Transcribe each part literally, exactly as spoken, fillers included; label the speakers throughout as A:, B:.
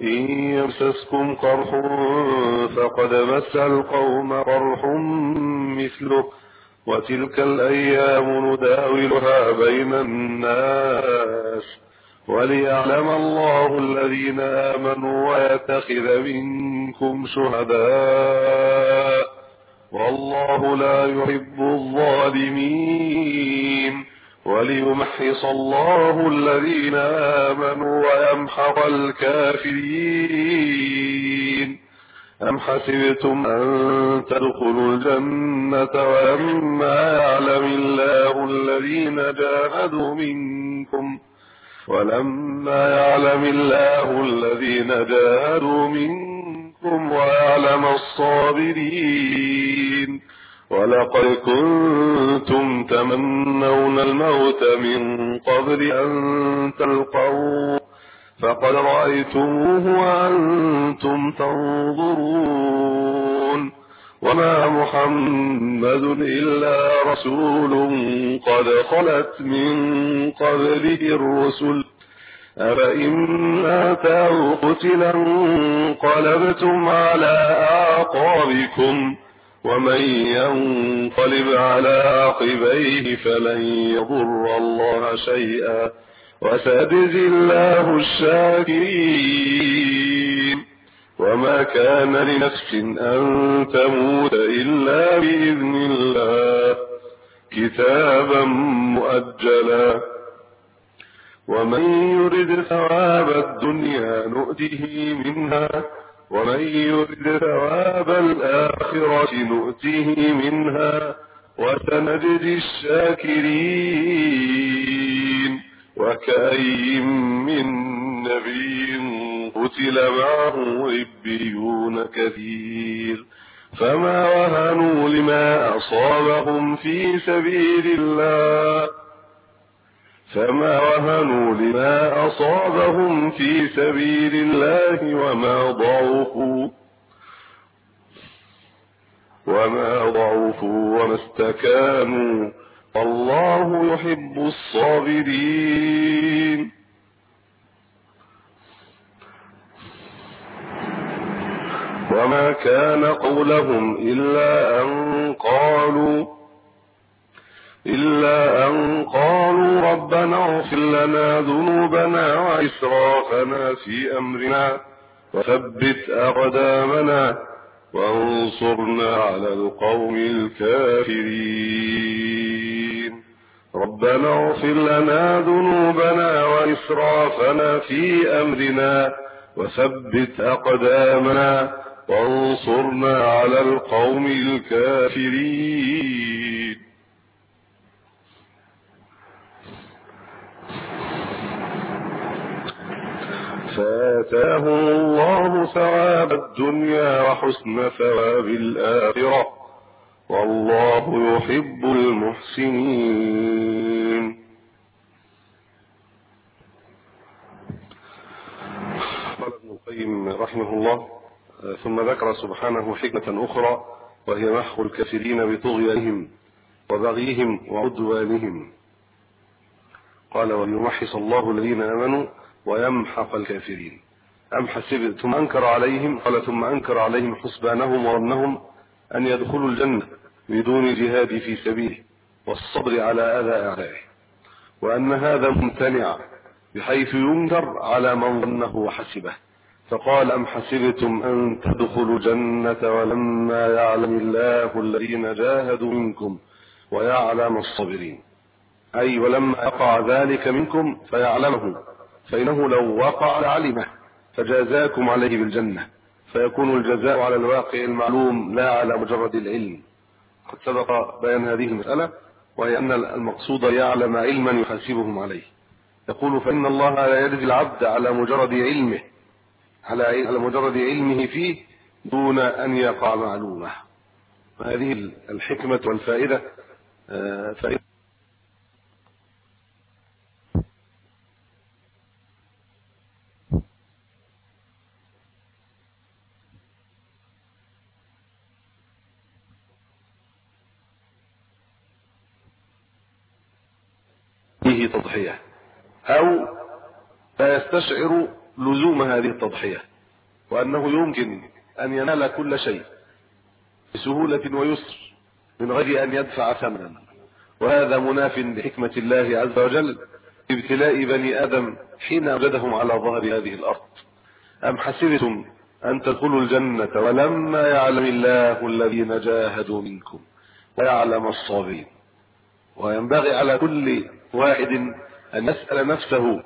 A: إن يمسسكم قرح فقد مس القوم قرح مثله وتلك الأيام نداولها بين الناس وليعلم الله الذين آمنوا ويتخذ منكم شهداء والله لا يحب الظالمين وليمحص الله الذين آمنوا ويمحق الكافرين. أم حسبتم أن تدخلوا الجنة ولما يعلم الله الذين جاهدوا منكم ولما يعلم الله الذين جاهدوا منكم ويعلم الصابرين ولقد كنتم تمنون الموت من قبل أن تلقوه فقد رأيتموه وأنتم تنظرون وما محمد إلا رسول قد خلت من قبله الرسل أفإن ماتوا أو قتلا انقلبتم على أعقابكم ومن ينقلب على عقبيه فلن يضر الله شيئا وسيجزي الله الشاكرين. وما كان لنفس أن تموت إلا بإذن الله كتابا مؤجلا ومن يرد ثواب الدنيا نؤته منها ومن يرد ثواب الآخرة نؤته منها وسنجزي الشاكرين. وكأي من نبي قتل معه ربيون كثير فما وهنوا لما أصابهم في سبيل الله فما وهنوا لما أصابهم في سبيل الله وما ضعفوا وما ضعفوا وما استكانوا والله يحب الصابرين. وما كان قولهم إلا أن قالوا إلا أن قالوا ربنا اغفر لنا ذنوبنا وإسرافنا في أمرنا وثبت أقدامنا وانصرنا على القوم الكافرين. ربنا اغفر لنا ذنوبنا وإسرافنا في أمرنا وثبت أقدامنا وانصرنا على القوم الكافرين. فآتاهم الله ثواب الدنيا وحسن ثواب الآخرة والله يحب المحسنين. قال ابن القيم رحمه الله ثم ذكر سبحانه حكمة أخرى وهي محو الكافرين بطغيانهم وبغيهم وعدوانهم. قال وليمحص الله الذين آمنوا ويمحق الكافرين. أم حسبت ثم أنكر عليهم قال ثم أنكر عليهم حسبانهم وظنهم أن يدخلوا الجنة بدون جهاد في سبيله والصبر على أذى أعدائه وأن هذا ممتنع بحيث ينكر على من ظنه وحسبه. فقال أم حسبتم أن تدخلوا الجنة ولما يعلم الله الذين جاهدوا منكم ويعلم الصابرين، أي ولما يقع ذلك منكم فيعلمه، فإنه لو وقع لعلمه فجازاكم عليه بالجنة، فيكون الجزاء على الواقع المعلوم لا على مجرد العلم. قد سبق بيان هذه المسألة، وهي أن المقصود يعلم علما يحاسبهم عليه. يقول فإن الله لا يجزي العبد على مجرد علمه على مجرد علمه فيه دون أن يقع معلومة. هذه الحكمة والفائدة فائدة فيه تضحية، أو لا يستشعر لزوم هذه التضحية، وأنه يمكن أن ينال كل شيء بسهولة ويسر من غير أن يدفع ثمنا، وهذا مناف لحكمة الله عز وجل في ابتلاء بني آدم حين أوجدهم على ظهر هذه الأرض. أم حسبتم أن تدخلوا الجنة ولما يعلم الله الذين جاهدوا منكم ويعلم الصابرين. وينبغي على كل واحد أن يسأل نفسه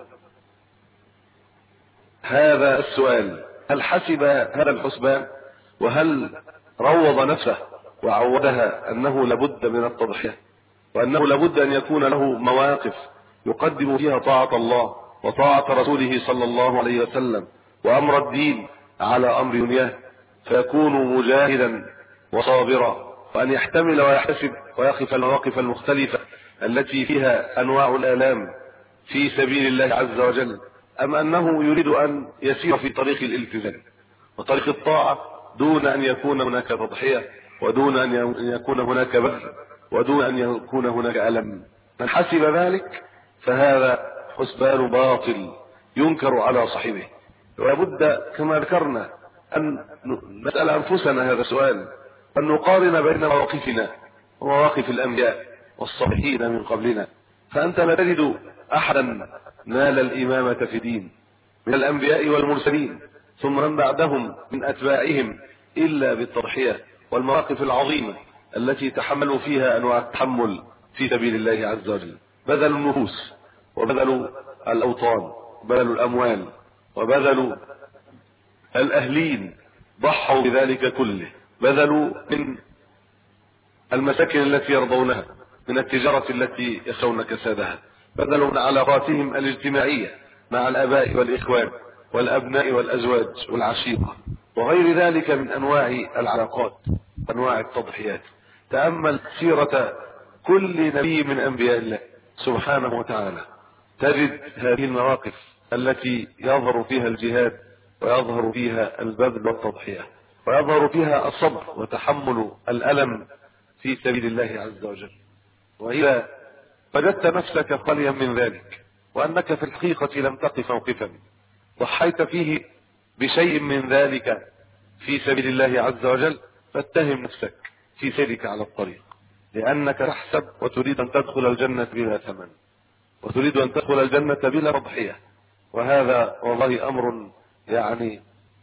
A: هذا السؤال: هل حسب هذا الحسبان؟ وهل روض نفسه وعودها أنه لابد من التضحية، وأنه لابد أن يكون له مواقف يقدم فيها طاعة الله وطاعة رسوله صلى الله عليه وسلم وأمر الدين على أمر دنياه، فيكون مجاهدا وصابرا، وأن يحتمل ويحتسب ويقف المواقف المختلفة التي فيها أنواع الآلام في سبيل الله عز وجل، أم أنه يريد أن يسير في طريق الالتزام وطريق الطاعة دون أن يكون هناك تضحية، ودون أن يكون هناك بذل، ودون أن يكون هناك ألم؟ من حسب ذلك فهذا حسبان باطل ينكر على صاحبه. ولابد كما ذكرنا أن نسأل أنفسنا هذا السؤال، أن نقارن بين مواقفنا ومواقف الأنبياء والصالحين من قبلنا. فأنت لا تجد أحدا نال الإمامة في دين من الأنبياء والمرسلين ثم من بعدهم من أتباعهم إلا بالتضحية والمواقف العظيمة التي تحملوا فيها أنواع التحمل في سبيل الله عز وجل. بذلوا النفوس وبذلوا الأوطان وبذلوا الأموال وبذلوا الأهلين، ضحوا بذلك كله، بذلوا من المساكن التي يرضونها، من التجارة التي يخشون كسادها، بذلوا من علاقاتهم الاجتماعية مع الآباء والإخوان والأبناء والأزواج والعشيرة وغير ذلك من أنواع العلاقات، أنواع التضحيات. تأمل سيرة كل نبي من أنبياء الله سبحانه وتعالى، تجد هذه المواقف التي يظهر فيها الجهاد ويظهر فيها البذل والتضحية ويظهر فيها الصبر وتحمل الألم في سبيل الله عز وجل. وإذا وجدت نفسك خاليا من ذلك وأنك في الحقيقة لم تقف موقفا ضحيت فيه بشيء من ذلك في سبيل الله عز وجل، فاتهم نفسك في سيرك على الطريق، لأنك تحسب وتريد أن تدخل الجنة بلا ثمن، وتريد أن تدخل الجنة بلا تضحية. وهذا والله أمر يعني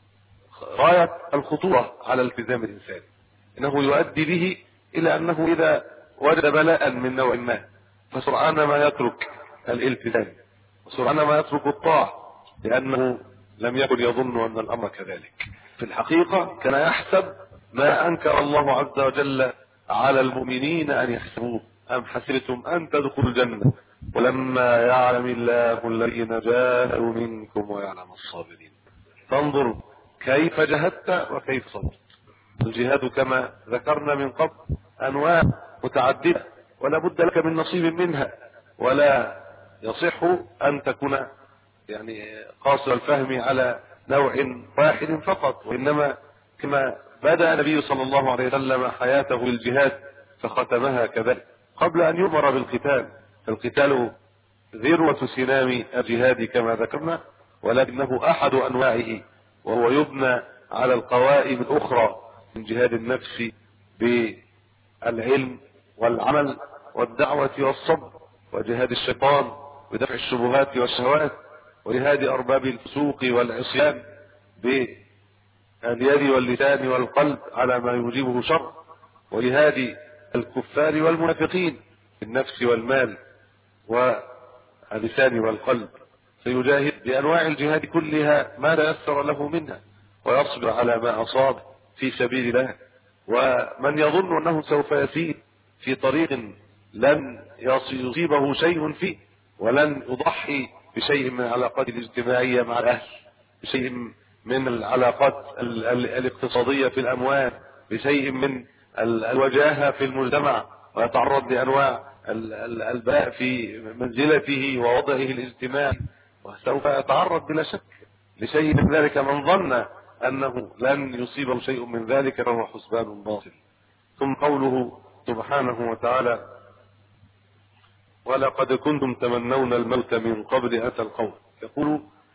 A: غاية الخطورة على التزام الإنسان، إنه يؤدي به إلى أنه إذا وجد بلاء من نوع ما فسرعان ما يترك الالتزام وسرعان ما يترك الطاعة، لأنه لم يكن يظن أن الأمر كذلك. في الحقيقة كان يحسب ما أنكر الله عز وجل على المؤمنين أن يحسبوه: أم حسبتم أن تدخلوا الجنة ولما يعلم الله الذين جاهدوا منكم ويعلم الصابرين. فانظر كيف جهدت وكيف صبرت. الجهاد كما ذكرنا من قبل أنواع متعددة ولا بد لك من نصيب منها، ولا يصح أن تكون يعني قاصر الفهم على نوع واحد فقط، وإنما كما بدأ النبي صلى الله عليه وسلم حياته بالجهاد فختمها كذلك قبل أن يؤمر بالقتال. فالقتال ذروة سنام الجهاد كما ذكرنا، ولكنه أحد أنواعه، وهو يبنى على القوائم الأخرى من جهاد النفس بالعلم والعمل والدعوة والصبر، وجهاد الشيطان بدفع الشبهات والشهوات، وجهاد أرباب الفسوق والعصيان باليد واللسان والقلب على ما يوجبه شر، وجهاد الكفار والمنافقين بالنفس والمال واللسان والقلب. فيجاهد بأنواع الجهاد كلها ما تيسر له منها، ويصبر على ما أصاب في سبيل الله. ومن يظن أنه سوف يسير في طريق لن يصيبه شيء فيه، ولن يضحي بشيء من العلاقات الاجتماعية مع الأهل، بشيء من العلاقات الاقتصادية في الأموال، بشيء من الوجاهة في المجتمع، ويتعرض لأنواع البلاء في منزلته ووضعه الاجتماعي، وسوف يتعرض بلا شك لشيء من ذلك. من ظن أنه لن يصيبه شيء من ذلك فهو حسبان باطل. ثم قوله سبحانه وتعالى: ولقد كنتم تمنون الموت من قبل أن تلقوه. يقول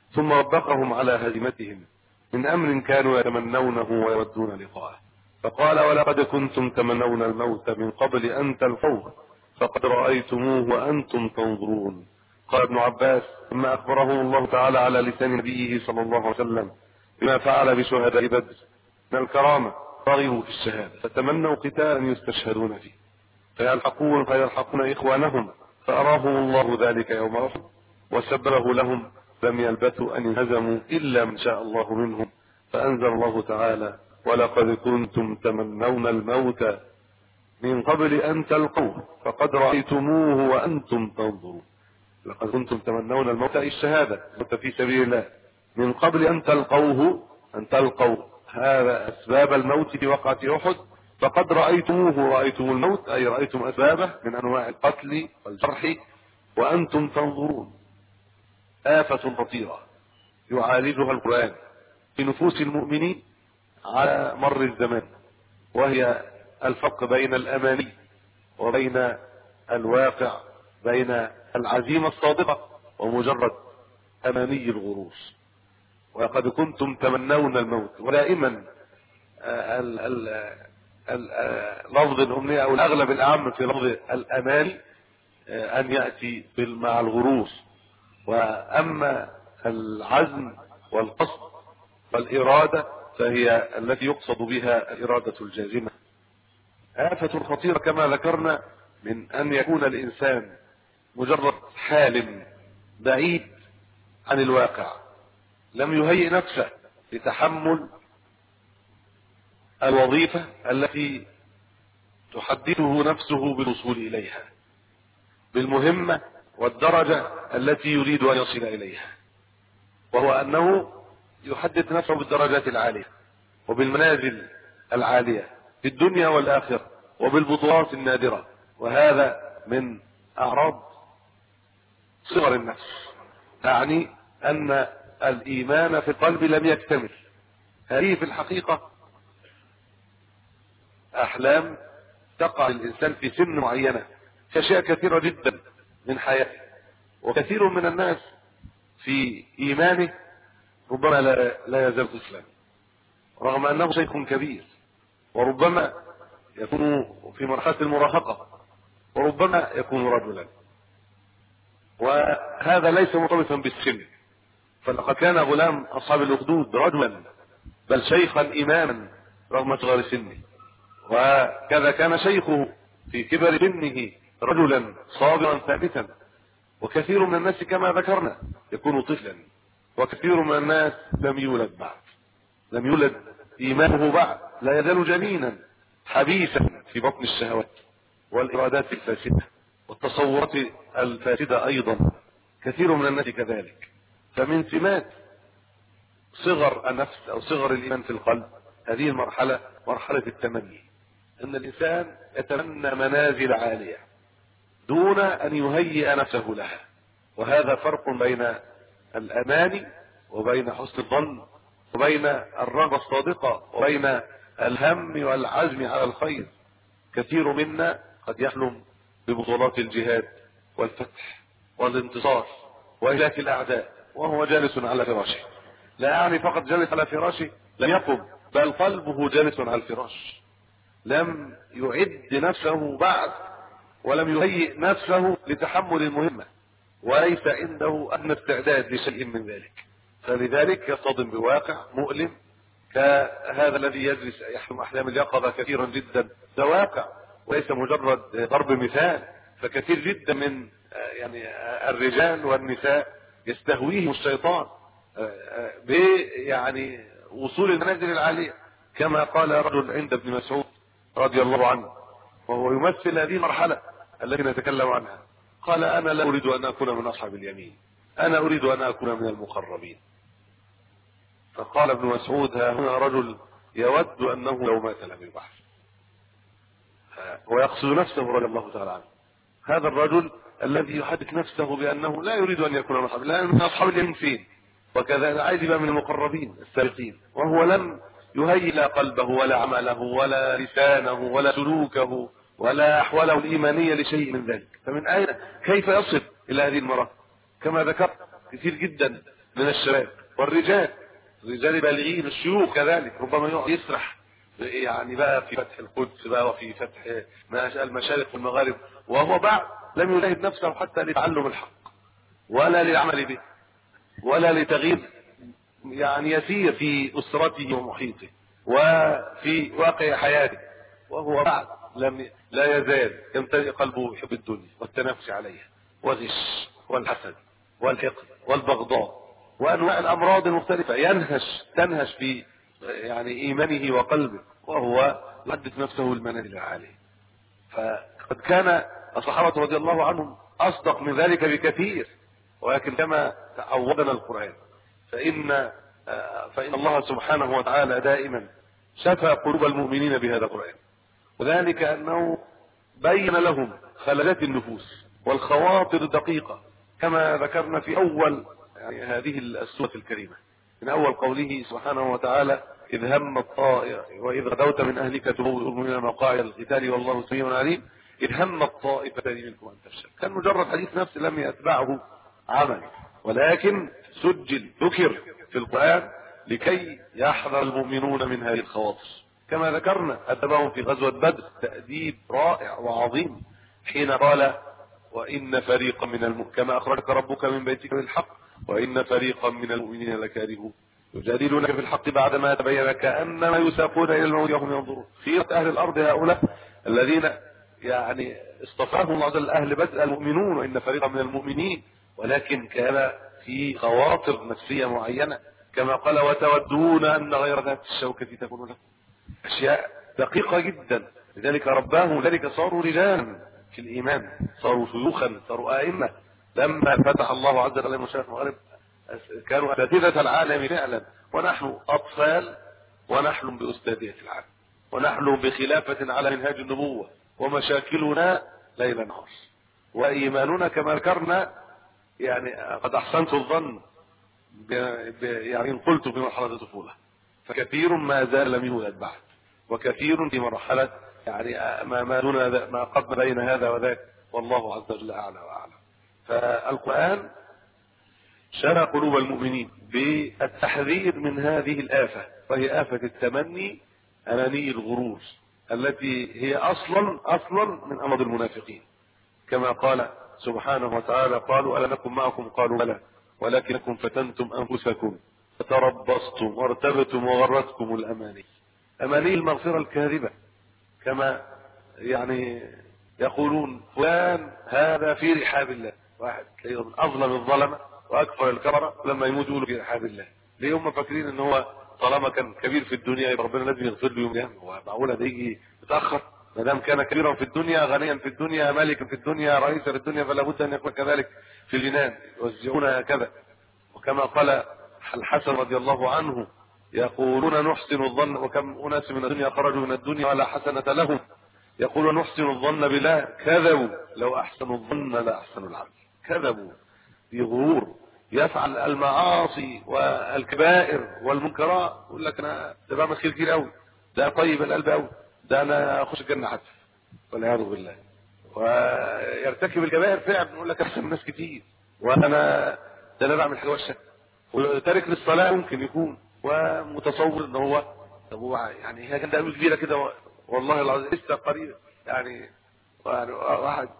A: ثم ربقهم على هزيمتهم من أمر كانوا يتمنونه ويودون لقاءه، فقال: ولقد كنتم تمنون الموت من قبل أن تلقوه فقد رأيتموه وأنتم تنظرون. قال ابن عباس: ثم أخبرهم الله تعالى على لسان نبيه صلى الله عليه وسلم بما فعل بشهداء بدر من الكرامة، رغبوا في الشهادة فتمنوا قتالا يستشهدون فيه فيلحقون فيلحقون إخوانهم، فأراهم الله ذلك يوم أحد وسببه لهم، لم يلبثوا أن انهزموا إلا من شاء الله منهم، فأنزل الله تعالى: ولقد كنتم تمنون الموت من قبل أن تلقوه فقد رأيتموه وأنتم تنظرون. لقد كنتم تمنون الموت أي الشهادة، الموت في سبيل الله، من قبل أن تلقوه، أن تلقوا هذا أسباب الموت في وقعة أحد، فقد رأيتموه، رأيتم الموت أي رأيتم أسبابه من أنواع القتل والجرح وأنتم تنظرون. آفة خطيرة يعالجها القرآن في نفوس المؤمنين على مر الزمان، وهي الفرق بين الأماني وبين الواقع، بين العزيمة الصادقة ومجرد أماني الغرور. ولقد كنتم تمنون الموت، ودائما لفظ الأمنية أو الأغلب الأعم في لفظ الأماني أن يأتي مع الغرور، وأما العزم والقصد والإرادة فهي التي يقصد بها الإرادة الجازمة. آفة خطيرة كما ذكرنا من أن يكون الإنسان مجرد حال بعيد عن الواقع، لم يهيئ نفسه لتحمل الوظيفة التي تحدثه نفسه بالوصول إليها، بالمهمة والدرجة التي يريد أن يصل إليها، وهو أنه يحدث نفسه بالدرجات العالية وبالمنازل العالية في الدنيا والآخرة وبالبطولات النادرة، وهذا من أعراض صغر النفس، يعني أن الإيمان في القلب لم يكتمل. هذه في الحقيقة أحلام تقع للإنسان في سن معينة في أشياء كثيرة جدا من حياته، وكثير من الناس في إيمانه ربما لا, لا يزال طفلا رغم أنه شيخ كبير، وربما يكون في مرحلة المراهقة، وربما يكون رجلا، وهذا ليس مرتبطا بالسن. فلقد كان غلام أصحاب الأخدود رجلا بل شيخا إماما رغم صغر سنه، وكذا كان شيخه في كبر سنه رجلا صابرا ثابتا. وكثير من الناس كما ذكرنا يكون طفلا، وكثير من الناس لم يولد بعد، لم يولد إيمانه بعد، لا يزال جنينا حبيسا في بطن الشهوات والإرادات الفاسدة والتصورات الفاسدة أيضا، كثير من الناس كذلك. فمن سمات صغر النفس أو صغر الإيمان في القلب هذه المرحلة، مرحلة التمني، أن الإنسان يتمنى منازل عالية دون أن يهيئ نفسه لها، وهذا فرق بين الأماني وبين حسن الظن وبين الرغبة الصادقة وبين الهم والعزم على الخير. كثير منا قد يحلم ببطولات الجهاد والفتح والانتصار وإهلاك الأعداء وهو جالس على فراشه، لا يعني فقط جالس على فراشه لم يقم، بل قلبه جالس على الفراش، لم يعد نفسه بعد ولم يهيئ نفسه لتحمل المهمة، وليس عنده أدنى استعداد لشيء من ذلك. فلذلك يصطدم بواقع مؤلم كهذا الذي يجلس يحلم أحلام اليقظة كثيرا جدا. ده واقع وليس مجرد ضرب مثال، فكثير جدا من يعني الرجال والنساء يستهويهم الشيطان ب يعني وصول المنازل العالية، كما قال رجل عند ابن مسعود رضي الله عنه وهو يمثل هذه المرحلة التي نتكلم عنها، قال: أنا لا أريد أن أكون من أصحاب اليمين، أنا أريد أن أكون من المقربين. فقال ابن مسعود: ها هنا رجل يود أنه لو مات لم يبعث، ويقصد نفسه رضي الله تعالى عنه. هذا الرجل الذي يحدث نفسه بأنه لا يريد أن يكون من أصحاب، لا من أصحاب اليمين فين، وكذا عايز يبقى من المقربين السابقين، وهو لم يهيئ لا قلبه ولا عمله ولا لسانه ولا سلوكه ولا أحواله الإيمانية لشيء من ذلك. فمن أين كيف يصل إلى هذه المرة؟ كما ذكرت كثير جدا من الشباب والرجال، الرجال بالغين، الشيوخ كذلك، ربما يقعد يسرح يعني بقى في فتح القدس بقى وفي فتح المشارق والمغارب، وهو بعد لم يجاهد نفسه حتى لتعلم الحق ولا للعمل به ولا لتغيير يعني يسير في أسرته ومحيطه وفي واقع حياته، وهو بعد لم لا يزال يمتلئ قلبه بحب الدنيا والتنافس عليها والغش والحسد والحقد والبغضاء وأنواع الأمراض المختلفة، ينهش تنهش في يعني إيمانه وقلبه، وهو يحدث نفسه المنازل العالية. فقد كان الصحابة رضي الله عنهم أصدق من ذلك بكثير، ولكن كما عودنا القرآن فإن فإن الله سبحانه وتعالى دائما شفى قلوب المؤمنين بهذا القرآن، وذلك أنه بين لهم خللات النفوس والخواطر الدقيقة كما ذكرنا في أول يعني هذه السورة الكريمة، من أول قوله سبحانه وتعالى: إذ هم الطائر وإذ غدوت من أهلك تبوئ المؤمنين مقاعد القتال والله سميع عليم إذ هم الطائفتان منكم أن تفشل. كان مجرد حديث نفس لم يتبعه عمل، ولكن سجل ذكر في القرآن لكي يحذر المؤمنون من هذه الخواطر. كما ذكرنا أدبهم في غزوة بدر تأديب رائع وعظيم حين قال: وإن فريقا من المؤمنين كما أخرجك ربك من بيتك بالحق وإن فريقا من المؤمنين لكارهون يجادلونك في الحق بعدما تبين كأنما يساقون إلى الموت وهم ينظرون. خيرة أهل الأرض هؤلاء الذين يعني اصطفاهم الله عز وجل أهل بدر المؤمنون وإن فريقا من المؤمنين، ولكن كان في خواطر نفسية معينة كما قال: وتودون أن غير ذات الشوكة تكون لكم. أشياء دقيقة جدا، لذلك رباهم، لذلك صاروا رجالا في الإيمان، صاروا شيوخا، صاروا آئمة. لما فتح الله عز وجل مشارق المغرب كانوا أساتذة العالم فعلا، ونحن أطفال ونحلم بأستاذية العالم، ونحلم بخلافة على منهاج النبوة، ومشاكلنا ليل نهار، وإيماننا كما ذكرنا يعني قد أحسنت الظن يعني إن قلت في مرحلة الطفولة، فكثير ما زال لم يولد بعد، وكثير في مرحلة يعني ما ما دون ما قد بين هذا وذاك، والله عز وجل أعلى وأعلم. فالقرآن شرع قلوب المؤمنين بالتحذير من هذه الآفة، وهي آفة التمني، أماني الغرور، التي هي أصلا أصلا من أمراض المنافقين، كما قال سبحانه وتعالى: قالوا ألا نكن معكم؟ قالوا بلى ولكنكم فتنتم أنفسكم فتربصتم وارتبتم وغرتكم الأماني. أماني المغفرة الكاذبة، كما يعني يقولون فلان هذا في رحاب الله، واحد من أظلم الظلمة وأكثر الكفرة لما يموت يقولوا في رحاب الله. ليه هم فاكرين ان هو طالما كان كبير في الدنيا يبقى ربنا لازم يغفر له يوم القيامة؟ هو معقول ده يجي متأخر؟ ما دام كان كبيرا في الدنيا، غنيا في الدنيا، مالكا في الدنيا، رئيسا في الدنيا، فلا بد ان يكون كذلك في الجنان، يوزعون هكذا. وكما قال الحسن رضي الله عنه: يقولون نحسن الظن، وكم أناس من الدنيا خرجوا من الدنيا ولا حسنة لهم، يقولون نحسن الظن بالله، كذبوا، لو أحسنوا الظن لا أحسنوا العمل. كذبوا بغرور، يفعل المعاصي والكبائر والمنكرات، يقول لك انا ده بعمل خير كتير قوي، ده طيب القلب قوي، ده انا اخش الجنه حتى، والعياذ بالله. ويرتكب الكبائر فعلا، يقول لك احسن من ناس كتير، وانا ده انا بعمل حاجه وحشه. وتارك للصلاه ممكن يكون، ومتصور ان هو طب هو يعني هي كانت قلبه كبيره كده، والله العظيم لسه قريب يعني واحد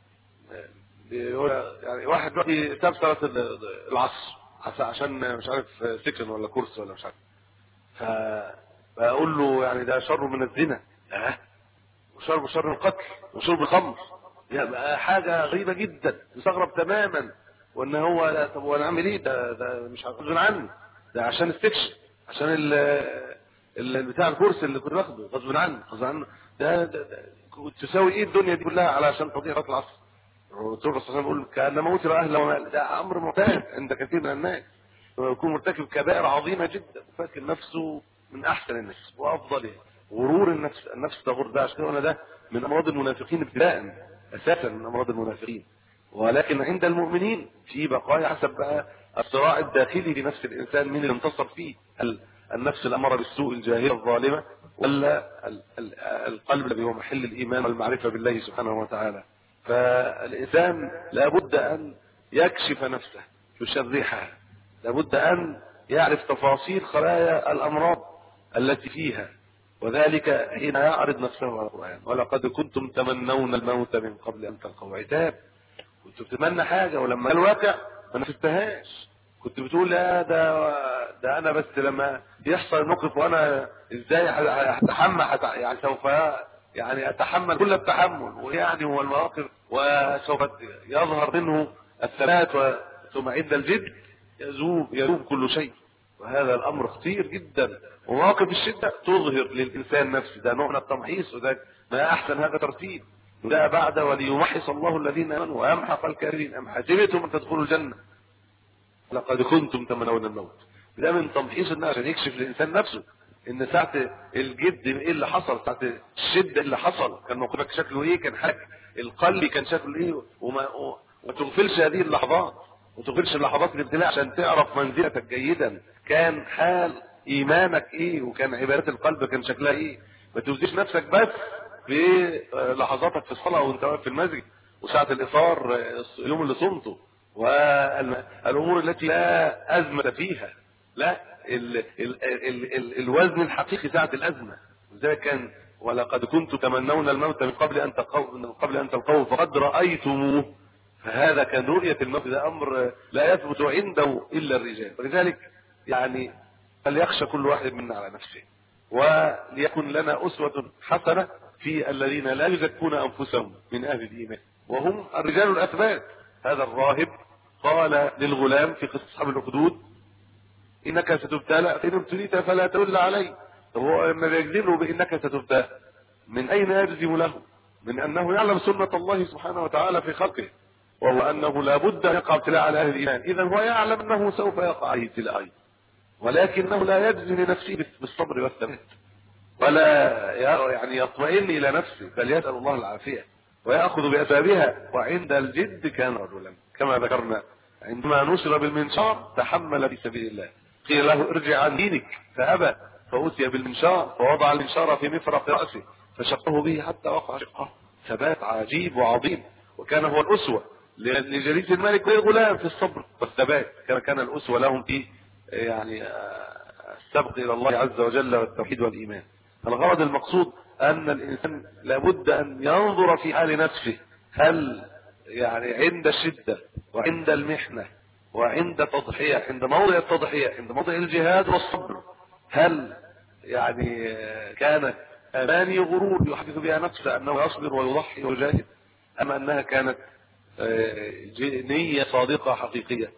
A: بيقول يعني واحد دلوقتي ساب صلاه العصر عشان مش عارف سكن ولا كورس ولا مش عارف، فبقول له يعني ده شر من الزنا، اه وشرب شر القتل وشرب الخمر، يبقى حاجه غريبه جدا، مستغرب تماما. وان هو لا طب وانا اعمل ايه؟ ده ده مش غصب عني، ده عشان السكشن، عشان ال بتاع الكورس اللي كنت باخده غصب عني غصب عني، ده, ده, ده تساوي ايه الدنيا دي كلها علشان تضيع صلاه العصر؟ الرسول صلى الله عليه وسلم يقول كأنما وتر أهله ومال، ده أمر معتاد عند كثير من الناس، ويكون مرتكب كبائر عظيمة جدا، فاكر نفسه من أحسن الناس وأفضله، غرور النفس، النفس تغر. ده عشان أنا ده من أمراض المنافقين ابتداء، أساسا من أمراض المنافقين. ولكن عند المؤمنين في بقايا حسب بقى الصراع الداخلي في نفس الإنسان، مين اللي انتصر فيه؟ هل النفس الأمارة بالسوء الجاهلة الظالمة، ولا القلب الذي هو محل الإيمان والمعرفة بالله سبحانه وتعالى؟ فالإنسان لابد أن يكشف نفسه، يشرحها، لابد أن يعرف تفاصيل خلايا الأمراض التي فيها، وذلك حين يعرض نفسه على القرآن. ولقد كنتم تمنون الموت من قبل أن تلقوا عتاب. كنت بتتمنى حاجة ولما الواقع ما نفذتهاش كنت بتقول لا ده ده أنا بس لما يحصل الموقف وأنا إزاي هتحمل يعني سوف يعني أتحمل كل التحمل، ويعني هو المواقف وسوف يظهر منه الثبات، ثم عند الجد يذوب يذوب كل شيء. وهذا الأمر خطير جدا. ومواقف الشدة تظهر للإنسان نفسه، ده نوع من التمحيص، وده ما أحسن هذا ترتيب. وده بعد وليمحص الله الذين آمنوا ويمحق الكافرين أم حسبتم أن تدخلوا الجنة لقد كنتم تمنون الموت. ده من تمحيص الناس عشان يكشف للإنسان نفسه إن ساعة الجد إيه اللي حصل، ساعة الشدة اللي حصل كان موقفك شكله إيه، كان حاجة القلب كان شكله إيه، وما وما تغفلش هذه اللحظات، وتغفلش اللحظات الابتلاء عشان تعرف منزلتك جيدا، كان حال إيمانك إيه، وكان عبادات القلب كان شكلها إيه. ما توزيش نفسك بس في لحظاتك في الصلاة وانت واقف في المسجد وساعة الإفطار اليوم اللي صمته والأمور التي لا أزمة فيها، لا ال ال ال ال الوزن الحقيقي ساعة الأزمة. ذلك كان ولقد كنت تمنون الموت من قبل أن تلقوه من قبل أن تلقوه فقد رأيتموه. فهذا كان رؤية الموت، ده أمر لا يثبت عنده إلا الرجال. ولذلك يعني فليخشى كل واحد منا على نفسه، وليكن لنا أسوة حسنة في الذين لا يزكون أنفسهم من أهل الإيمان وهم الرجال الأثبات. هذا الراهب قال للغلام في قصة أصحاب الأخدود إنك ستبتلى فإن ابتليت فلا تول علي. هو لما بيجزله بإنك ستبتلى من أين يجزم له؟ من أنه يعلم سنة الله سبحانه وتعالى في خلقه، وهو أنه لابد أن يقع ابتلاء على أهل الإيمان. إذا هو يعلم أنه سوف يقع عليه ابتلاء، ولكنه لا يجزم لنفسه بالصبر والثبات ولا يعني يطمئن إلى نفسه، بل يسأل الله العافية ويأخذ بأسبابها. وعند الجد كان رجلا كما ذكرنا عندما نشر بالمنشار تحمل في سبيل الله، قيل له ارجع عن دينك فأبى، فأتي بالمنشار فوضع المنشار في مفرق رأسه فشقه به حتى وقع شقه. ثبات عجيب وعظيم. وكان هو الأسوة لجليس الملك والغلام في الصبر والثبات، كما كان الأسوة لهم في يعني السبق إلى الله عز وجل والتوحيد والإيمان. الغرض المقصود أن الإنسان لابد أن ينظر في حال نفسه، هل يعني عند الشدة وعند المحنة وعند التضحية، عند موضع التضحية، عند موضع الجهاد والصبر، هل يعني كانت أماني غرور يحدث بها نفسه أنه يصبر ويضحي ويجاهد، أم أنها كانت نية صادقة حقيقية؟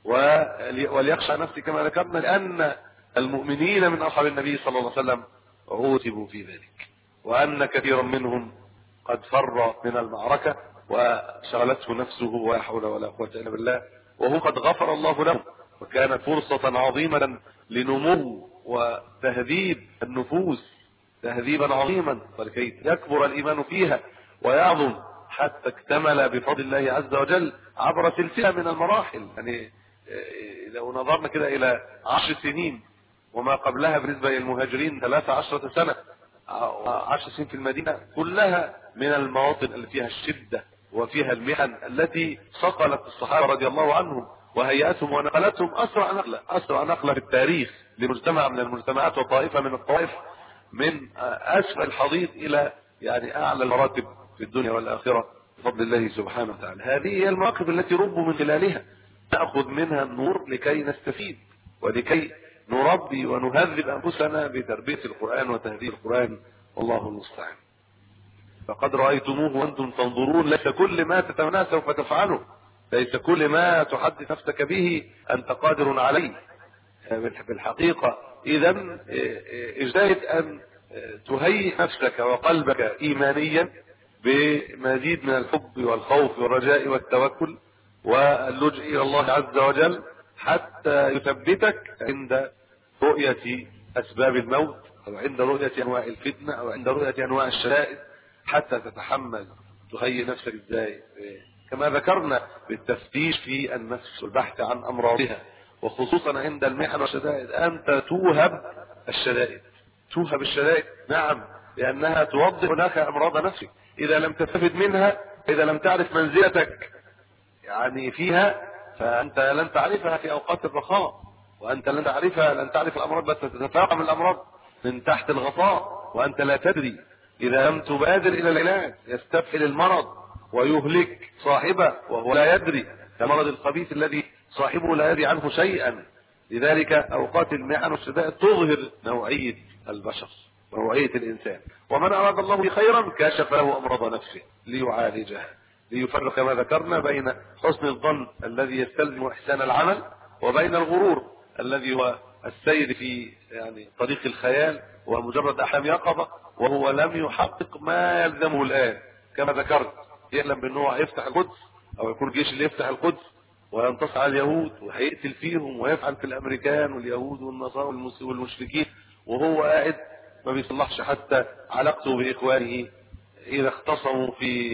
A: وليخشى نفسه كما ذكرنا، لأن المؤمنين من أصحاب النبي صلى الله عليه وسلم عوتبوا في ذلك، وأن كثيرا منهم قد فر من المعركة وشغلته نفسه ولا حول ولا قوة إلا بالله، وهو قد غفر الله له، وكانت فرصة عظيمة لنمو وتهذيب النفوس تهذيبا عظيما، ولكي يكبر الإيمان فيها ويعظم حتى اكتمل بفضل الله عز وجل عبر سلسلة من المراحل. يعني لو نظرنا كده إلى عشر سنين وما قبلها بالنسبة للمهاجرين ثلاثة عشرة سنة، عشر سنين في المدينة كلها من المواطن اللي فيها الشدة وفيها المحن التي صقلت الصحابة رضي الله عنهم وهيئتهم ونقلتهم أسرع نقلة أسرع نقلة في التاريخ لمجتمع من المجتمعات وطائفة من الطوائف من أسفل الحضيض إلى يعني أعلى المراتب في الدنيا والآخرة بفضل الله سبحانه وتعالى. هذه هي المواقف التي رب من خلالها نأخذ منها النور لكي نستفيد ولكي نربي ونهذب أنفسنا بتربية القرآن وتهذيب القرآن، والله المستعان. فقد رأيتموه وأنتم تنظرون، ليس كل ما تتمنى سوف تفعله، ليس كل ما تحدث نفسك به أنت قادر عليه بالحقيقة. إذن اجتهد أن تهيئ نفسك وقلبك إيمانيا بمزيد من الحب والخوف والرجاء والتوكل واللجوء إلى الله عز وجل حتى يثبتك عند رؤية أسباب الموت أو عند رؤية أنواع الفتنة أو عند رؤية أنواع الشدائد، حتى تتحمل. تهيئ نفسك إزاي؟ كما ذكرنا بالتفتيش في النفس والبحث عن أمراضها، وخصوصا عند المحن والشدائد أنت توهب الشدائد توهب الشدائد نعم، لأنها توضح هناك أمراض نفسك. إذا لم تستفد منها، إذا لم تعرف منزلتك يعني فيها، فأنت لن تعرفها في أوقات الرخاء، وأنت لن تعرفها لن تعرف الأمراض، بس تتفاقم الأمراض من تحت الغطاء وأنت لا تدري. إذا لم تبادر إلى العلاج يستفحل المرض ويهلك صاحبه وهو لا يدري، كمرض الخبيث الذي صاحبه لا يدري عنه شيئا. لذلك أوقات المحن والشدائد تظهر نوعية البشر، نوعية الإنسان. ومن أراد الله به خيرا كشف له أمراض نفسه ليعالجها، ليفرق كما ذكرنا بين حسن الظن الذي يستلزم إحسان العمل وبين الغرور الذي هو السير في يعني طريق الخيال ومجرد أحلام يقظة، وهو لم يحقق ما يلزمه الآن. كما ذكرت يعلم بأنه يفتح القدس أو يكون الجيش اللي يفتح القدس وينتصر على اليهود وهيقتل فيهم ويفعل في الأمريكان واليهود والنصارى والمشركين، وهو قاعد ما بيصلحش حتى علاقته بإخوانه إذا اختصموا في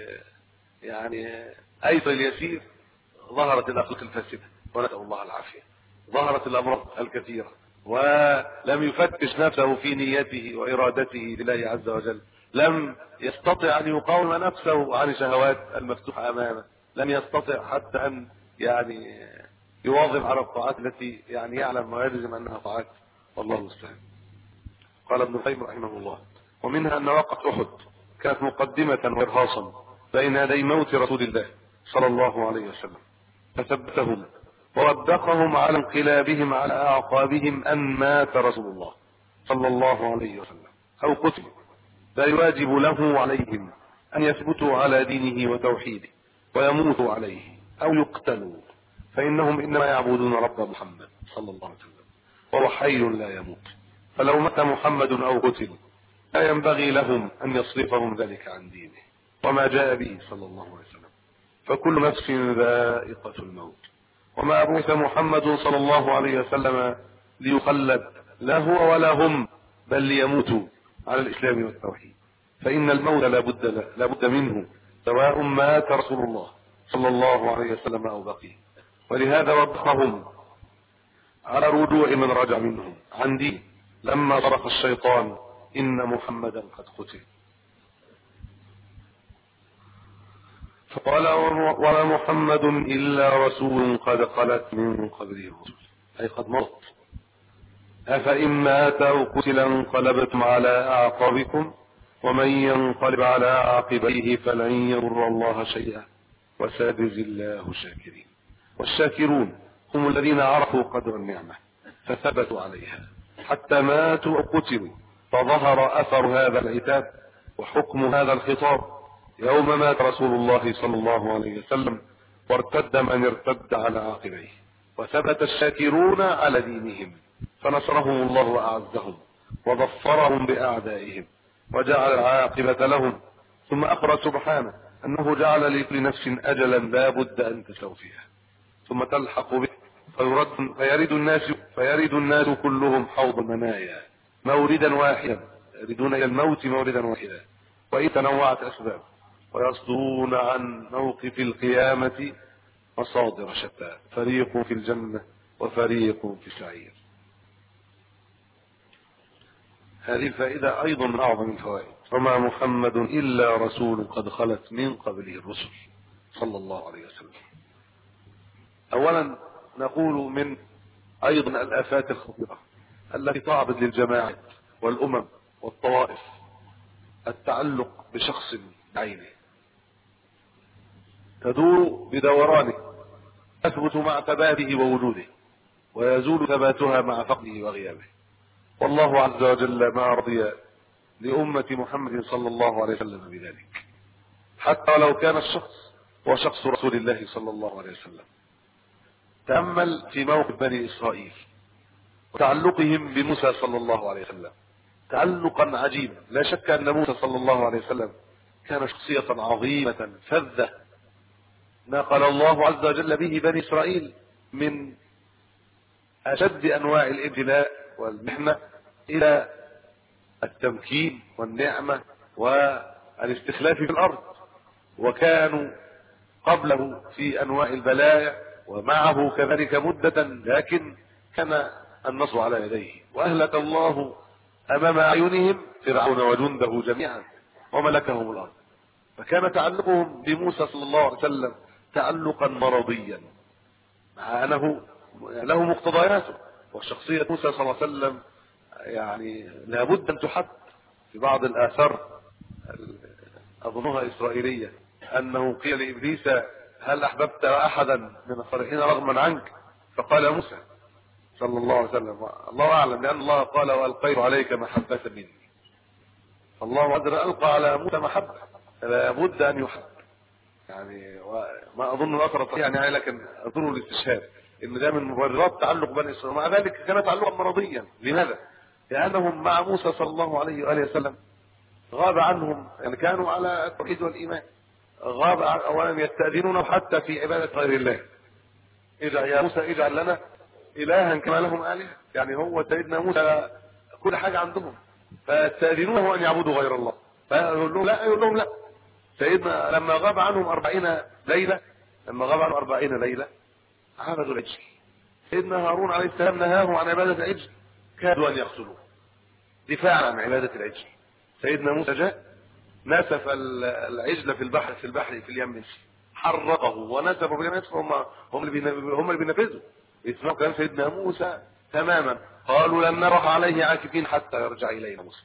A: يعني أيضا اليسير. ظهرت الأخلاق الفاسدة ونسأل الله العافية، ظهرت الأمراض الكثيرة، ولم يفتش نفسه في نيته وإرادته لله عز وجل. لم يستطع أن يقاوم نفسه عن شهوات المفتوحة أمامه، لم يستطع حتى أن يعني يواظب على الطاعات التي يعني يعلم ويلزم أنها طاعات، والله المستعان. قال ابن القيم رحمه الله: ومنها أن وقعة أحد كانت مقدمة وإرهاصا بين يدي موت رسول الله صلى الله عليه وسلم، فثبتهم ووبخهم على انقلابهم على أعقابهم أن مات رسول الله صلى الله عليه وسلم أو قتل، فيواجب له عليهم أن يثبتوا على دينه وتوحيده ويموتوا عليه أو يقتلوا، فإنهم إنما يعبدون رب محمد صلى الله عليه وسلم وهو حي لا يموت. فلو مات محمد أو قتل لا ينبغي لهم أن يصرفهم ذلك عن دينه وما جاء به صلى الله عليه وسلم، فكل نفس ذائقة الموت، وما بعث محمد صلى الله عليه وسلم ليخلد لا هو ولا هم، بل ليموتوا على الإسلام والتوحيد، فإن الموت لا بد لا بد منه سواء مات رسول الله صلى الله عليه وسلم أو بقي. ولهذا وبخهم على رجوع من رجع منهم عن دين لما صرخ الشيطان إن محمدا قد قتل. فقال: وما محمد إلا رسول قد خلت من قبله الرسل، أي قد مضت، أفإن مات أو قتل انقلبتم على أعقابكم ومن ينقلب على عاقبيه فلن يضر الله شيئا وسيجزي الله الشاكرين. والشاكرون هم الذين عرفوا قدر النعمة فثبتوا عليها حتى ماتوا أو قتلوا، فظهر أثر هذا العتاب وحكم هذا الخطاب يوم مات رسول الله صلى الله عليه وسلم، وارتد من ارتد على عاقبيه، وثبت الشاكرون على دينهم فنصرهم الله وأعزهم وظفرهم بأعدائهم وجعل العاقبة لهم. ثم أخبر سبحانه أنه جعل لكل نفس أجلا لا بد أن تستوفيها ثم تلحق به، فيرد فيرد الناس فيرد الناس كلهم حوض المنايا موردا واحدا، يردون إلى الموت موردا واحدا وإن تنوعت أسباب، ويصدرون عن موقف القيامة مصادر شتى، فريق في الجنة وفريق في السعير. هذه الفائدة أيضا من أعظم الفوائد: وما محمد إلا رسول قد خلت من قبله الرسل صلى الله عليه وسلم. أولا نقول من أيضا الآفات الخطيرة التي تعرض للجماعات والأمم والطوائف التعلق بشخص بعينه، تدور بدورانه، تثبت مع ثباته ووجوده ويزول ثباتها مع فقده وغيابه. والله عز وجل ما رضي لأمة محمد صلى الله عليه وسلم بذلك، حتى لو كان الشخص وشخص رسول الله صلى الله عليه وسلم. تأمل في موقف بني إسرائيل وتعلقهم بموسى صلى الله عليه وسلم، تعلقا عجيبا. لا شك أن موسى صلى الله عليه وسلم كان شخصية عظيمة فذة، نقل الله عز وجل به بني إسرائيل من أشد أنواع الابتلاء والمحنة إلى التمكين والنعمة والاستخلاف في الأرض، وكانوا قبله في أنواع البلايا ومعه كذلك مدة، لكن كان النصر على يديه، وأهلك الله أمام أعينهم فرعون وجنده جميعا وملكهم الأرض. فكان تعلقهم بموسى صلى الله عليه وسلم تعلقا مرضيا مع أنه له مقتضياته. وشخصية موسى صلى الله عليه وسلم يعني لابد أن تحد. في بعض الآثار أظنها إسرائيلية أنه قيل لإبليس هل أحببت أحدا من الصالحين رغما عنك؟ فقال موسى صلى الله عليه وسلم الله أعلم، لأن الله قال وألقيت عليك محبة مني. فالله عز وجل ألقى على موسى محبة، لابد أن يحب. يعني ما أظن الأثر صحيح يعني، لكن أظن الاستشهاد إن ده من مبررات تعلق بني إسرائيل. مع ذلك كان تعلقا مرضيا. لماذا؟ لأنهم مع موسى صلى الله عليه وآله وسلم غاب عنهم، يعني كانوا على التوحيد والإيمان، غاب ولم يستأذنون حتى في عبادة غير الله. اجعل يا موسى اجعل لنا إلها كما لهم آلهة. يعني هو سيدنا موسى كل حاجة عندهم، فيستأذنونه أن يعبدوا غير الله، فيقول لهم لا، يقول لهم لا. سيدنا لما غاب عنهم أربعين ليلة لما غاب عنهم أربعين ليلة عبدوا العجل. سيدنا هارون عليه السلام نهاهم عن عبادة العجل، كادوا أن يقتلوه دفاعا عن عبادة العجل. سيدنا موسى جاء نسف العجل في البحر في البحر في اليم، حرقه ونسفه في اليم. هم هم اللي هم اللي بينفذوا. اسمعوا كلام سيدنا موسى تماما. قالوا لن نرح عليه عاكفين حتى يرجع الينا موسى.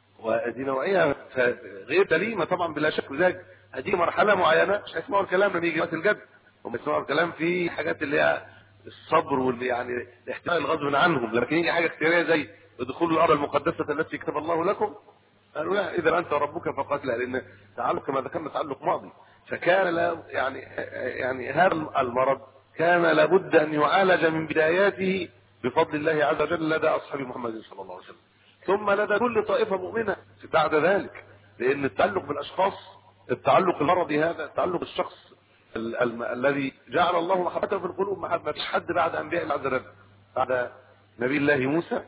A: ودي نوعيه غير سليمه طبعا بلا شك. ذلك هذه مرحله معينه مش هيسمعوا الكلام لما يجي وقت الجد. هم يسمعوا الكلام في حاجات اللي هي الصبر واللي يعني احتمال الغضب عنهم، لكن يجي حاجه اختياريه زي ادخلوا الارض المقدسه التي كتب الله لكم، قالوا لا اذا انت ربك فقاتل. لان تعلق كما ذكرنا تعلق ماضي، فكان لا يعني يعني هذا المرض كان لابد ان يعالج من بداياته بفضل الله عز وجل لدى اصحاب محمد صلى الله عليه وسلم، ثم لدى كل طائفه مؤمنه بعد ذلك. لان التعلق بالاشخاص، التعلق المرضي هذا تعلق الشخص ال ال الذي جعل الله محبته في القلوب. محبه مفيش حد بعد انبياء الله عز وجل، بعد نبي الله موسى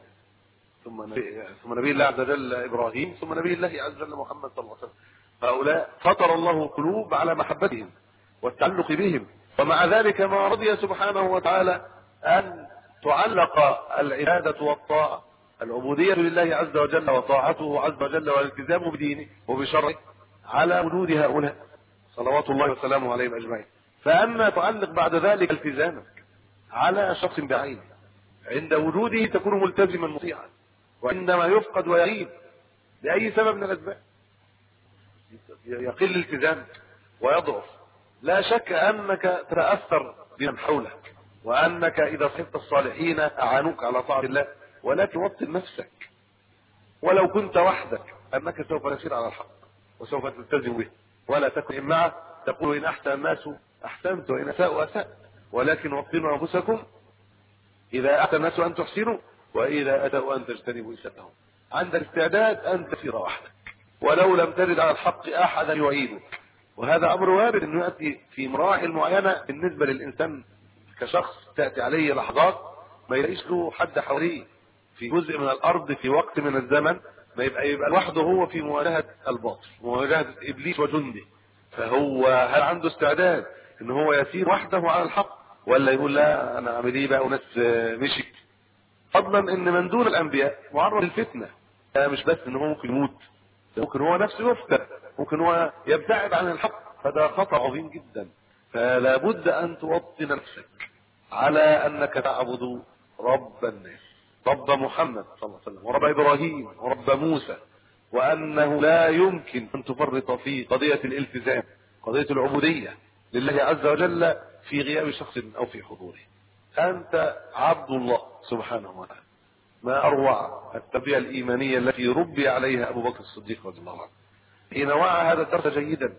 A: ثم نبي ثم نبي الله عز وجل ابراهيم ثم نبي الله عز وجل محمد صلى الله عليه وسلم. هؤلاء فطر الله القلوب على محبتهم والتعلق بهم، ومع ذلك ما رضي سبحانه وتعالى ان تعلق العباده والطاعه، العبوديه لله عز وجل وطاعته عز وجل والالتزام بدينه وبشرعه على وجود هؤلاء صلوات الله وسلامه عليهم اجمعين. فاما تعلق بعد ذلك التزامك على شخص بعينه، عند وجوده تكون ملتزما مطيعا، وعندما يفقد ويغيب لأي سبب من الأسباب يقل التزامك ويضعف. لا شك أنك تتأثر بمن حولك، وأنك إذا صحبت الصالحين أعانوك على طاعة الله، ولكن وطن نفسك ولو كنت وحدك أنك سوف تسير على الحق وسوف تلتزم به. ولا تكن إمعة تقول إن أحسن الناس أحسنت وإن أساءوا أساء، ولكن وطنوا أنفسكم إذا أتى الناس أن تحسنوا وإذا أتوا أن تجتنبوا إساءتهم. عندك استعداد أن تسير وحدك ولو لم تجد على الحق أحدا يعينك. وهذا أمر وارد أنه يأتي في مراحل معينة بالنسبة للإنسان كشخص، تأتي عليه لحظات ما يلاقيش له حد حواليه في جزء من الأرض في وقت من الزمن، ما يبقى يبقى لوحده هو في مواجهة الباطل، مواجهة إبليس وجنده. فهو هل عنده استعداد أن هو يسير وحده على الحق، ولا يقول لا أنا أعمل إيه بقى وناس مشي؟ فضلا ان من دون الانبياء معرض للفتنه، مش بس ان هو ممكن يموت، ممكن هو نفسه يفتن، ممكن هو يبتعد عن الحق، فده خطر عظيم جدا. فلا بد ان توطن نفسك على انك تعبد رب الناس، رب محمد صلى الله عليه وسلم ورب ابراهيم ورب موسى، وانه لا يمكن ان تفرط في قضيه الالتزام، قضيه العبوديه لله عز وجل في غياب شخص او في حضوره. أنت عبد الله سبحانه وتعالى. ما أروع التربية الإيمانية التي ربي عليها أبو بكر الصديق رضي الله عنه حين وعى هذا الدرس جيدا.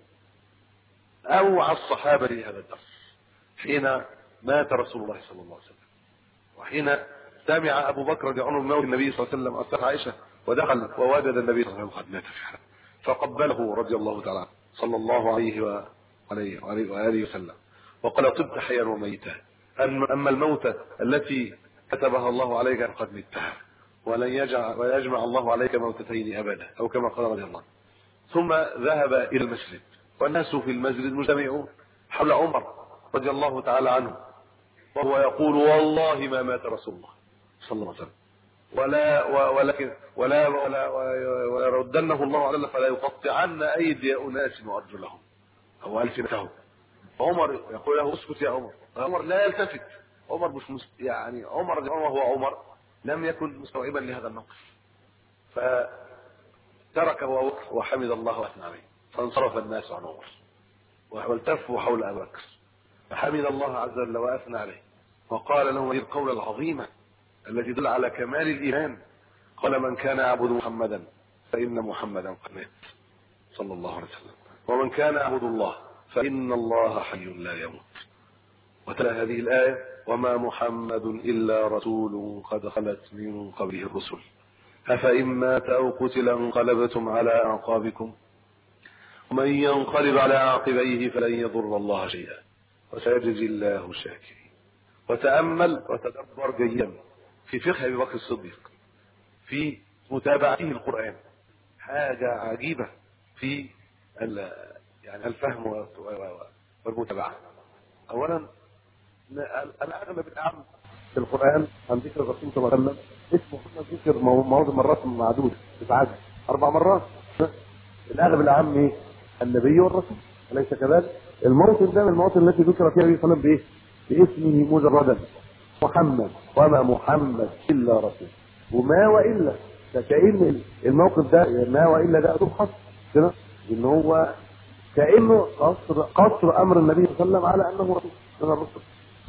A: أوعى الصحابة لهذا الدرس حين مات رسول الله صلى الله عليه وسلم، وحين سمع أبو بكر رضي الله عنه بموت النبي صلى الله عليه وسلم أرسل عائشة ودخل ووجد النبي صلى الله عليه وسلم قد مات فعلا، فقبله رضي الله تعالى صلى الله عليه وعليه وآله وسلم وقال طبت حيا وميتا، أما الموتى التي كتبها الله عليك قد متها ولن يجعل ويجمع الله عليك موتتين أبدا، أو كما قال رضي الله. ثم ذهب إلى المسجد والناس في المسجد مجتمعون حول عمر رضي الله تعالى عنه، وهو يقول والله ما مات رسول الله صلى الله عليه وسلم ولا ولكن ولا ولا ويردنه الله على فلا يقطعن أيدي أناس وأرجلهم أو ألسنتهم. عمر يقول له اسكت يا عمر، عمر لا يلتفت
B: عمر مش مست... يعني عمر رضي الله عنه وهو عمر لم يكن مستوعبا لهذا الموقف، فترك أبو بكر وحمد الله واثنى عليه، فانصرف الناس عن عمر والتفوا حول أبي بكر، فحمد الله عز وجل واثنى عليه وقال له هذه القولة العظيمة التي تدل على كمال الإيمان. قال: من كان يعبد محمدا فإن محمدا قد مات صلى الله عليه وسلم، ومن كان يعبد الله فإن الله حي لا يموت. وتلا هذه الآية: وما محمد إلا رسول قد خلت من قبله الرسل أفإن مات أو قتل انقلبتم على أعقابكم ومن ينقلب على عقبيه فلن يضر الله شيئا وسيجزي الله الشاكرين. وتأمل وتدبر جيدا في فقه أبي بكر الصديق في متابعته القرآن، حاجة عجيبة في يعني الفهم والمتابعة. أولا الأغلب الأعم في القرآن عن ذكر الرسول صلى الله عليه وسلم اسمه ذكر موضوع مرات معدودة تتعدى أربع مرات. الأغلب الأعم إيه؟ النبي والرسول، أليس كذلك؟ الموطن ده من المواطن التي ذكر فيها النبي صلى الله عليه وسلم بإيه؟ باسمه مجردا، محمد، وما محمد إلا رسول، وما وإلا. ده كأن الموقف ده ما وإلا ده أدوب حصر كده، إن هو كأنه قصر, قصر أمر النبي صلى الله عليه وسلم على أنه رسول من الرسل،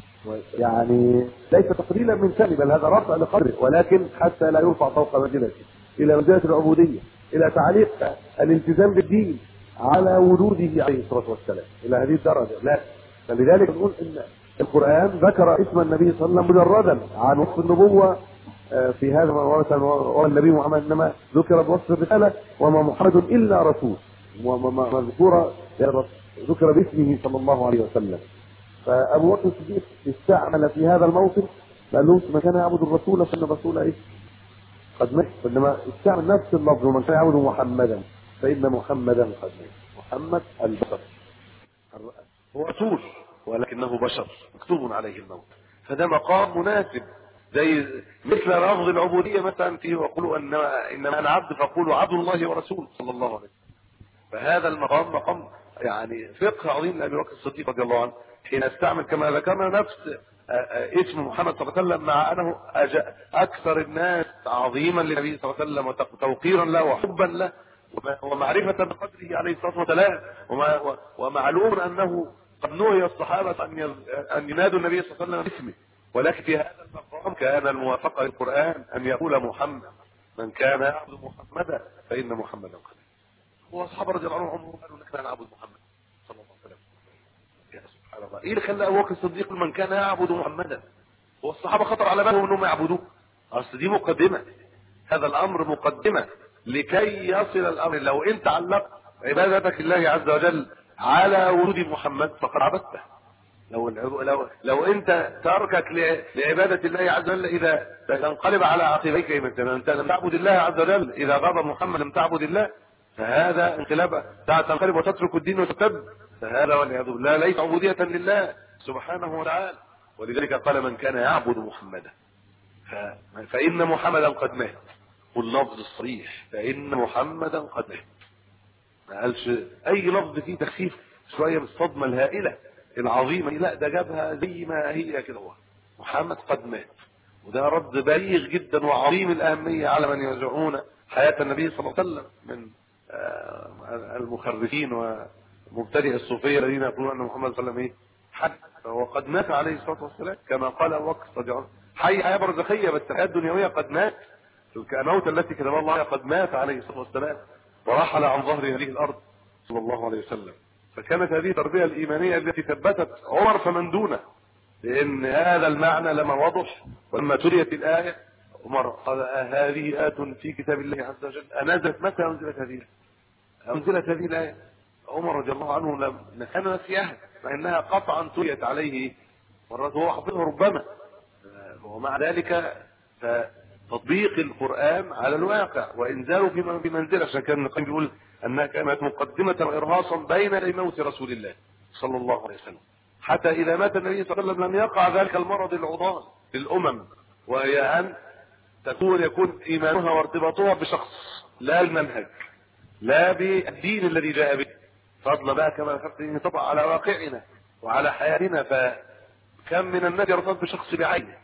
B: يعني ليس تقليلا من شأنه بل هذا رفع لقدره، ولكن حتى لا يرفع فوق منزلته إلى منزلة العبودية، إلى تعليق الالتزام بالدين على وجوده عليه الصلاة والسلام إلى هذه الدرجة. لا، فلذلك نقول إن القرآن ذكر اسم النبي صلى الله عليه وسلم مجردا عن وصف النبوة في هذا والنبي محمد، إنما ذكر بوصف الرسالة وما محمد إلا رسول، ومذكورة ذكر باسمه صلى الله عليه وسلم. فأبو بكر الصديق استعمل في هذا الموطن قال له: من كان يعبد الرسول فإن الرسول إيه؟ قد مات. إنما استعمل نفس اللفظ: ومن كان يعبد محمدا فإن محمدا قد مات. محمد البشر هو رسول ولكنه بشر مكتوب عليه الموت، فده مقام مناسب زي مثل لفظ العبودية مثلا فيه: وقولوا إنما إنما أنا عبد فقولوا عبد الله ورسوله صلى الله عليه وسلم. فهذا المقام مقام يعني فقه عظيم لأبي بكر الصديق رضي الله عنه حين استعمل كما ذكرنا نفس اسم محمد صلى الله عليه وسلم، مع أنه أكثر الناس تعظيما للنبي صلى الله عليه وسلم وتوقيرا له وحبا له ومعرفة بقدره عليه الصلاة والسلام، ومعلوم أنه قد نهي الصحابة أن ينادوا النبي صلى الله عليه وسلم باسمه، ولكن في هذا المقام كان الموافقة للقرآن أن يقول محمد: من كان يعبد محمدا فإن محمدا قد. والصحابة رضي الله عنهم قالوا: نحن نعبد محمد صلى الله عليه وسلم. يا سبحان الله، ايه اللي خلى ابو بكر الصديق من كان يعبد محمدا؟ والصحابة خطر على بالهم انهم يعبدوه. اصل دي مقدمة، هذا الامر مقدمة لكي يصل الامر. لو انت علقت عبادتك لله عز وجل على وجود محمد فقد عبدته. لو لو لو انت تركك لعبادة الله عز وجل اذا تنقلب على عقبيك، انت لم تعبد الله عز وجل، اذا غضب محمد لم تعبد الله، فهذا انقلاب تنقلب وتترك الدين وتتب، فهذا والعياذ بالله ليس عبودية لله سبحانه وتعالى. ولذلك قال: من كان يعبد محمدا فإن محمدا قد مات. واللفظ الصريح: فإن محمدا قد مات. ما قالش أي لفظ فيه تخفيف شوية من الصدمة الهائلة العظيمة، لا، ده جابها زي ما هي كده، هو محمد قد مات. وده رد بليغ جدا وعظيم الأهمية على من يزعمون حياة النبي صلى الله عليه وسلم من المخرفين ومبتدئ الصوفية الذين يقولون أن محمد صلى الله عليه وسلم إيه؟ حي، فهو قد مات عليه الصلاة والسلام كما قال أبو بكر رضي الله عنه: حي حياة برزخية، بس الحياة الدنيوية قد مات، الموت التي كتب الله قد مات عليه الصلاة والسلام ورحل عن ظهر هذه الأرض صلى الله عليه وسلم. فكانت هذه التربية الإيمانية التي ثبتت عمر فمن دونه، لأن هذا المعنى لما وضح ولما تليت الآية عمر قال: هذه آية في كتاب الله عز وجل أنزلت متى أنزلت هذه أنزلت هذه الآية؟ عمر رضي الله عنه لم كان نسيها، فإنها قطعا تليت عليه مرات وهو حفظها ربما. ومع ذلك فتطبيق القرآن على الواقع وإنزاله في منزله، عشان كان النقيم بيقول أنها كانت مقدمة وإرهاصا بين موت رسول الله صلى الله عليه وسلم، حتى إذا مات النبي صلى الله عليه وسلم لم يقع ذلك المرض العضال للأمم، وهي أن تكون يكون إيمانها وارتباطها بشخص لا المنهج لا بالدين الذي جاء به، فضلا بقى كما ذكرت ان طبع على واقعنا وعلى حياتنا. فكان كم من الناس يرتبط بشخص بعينه،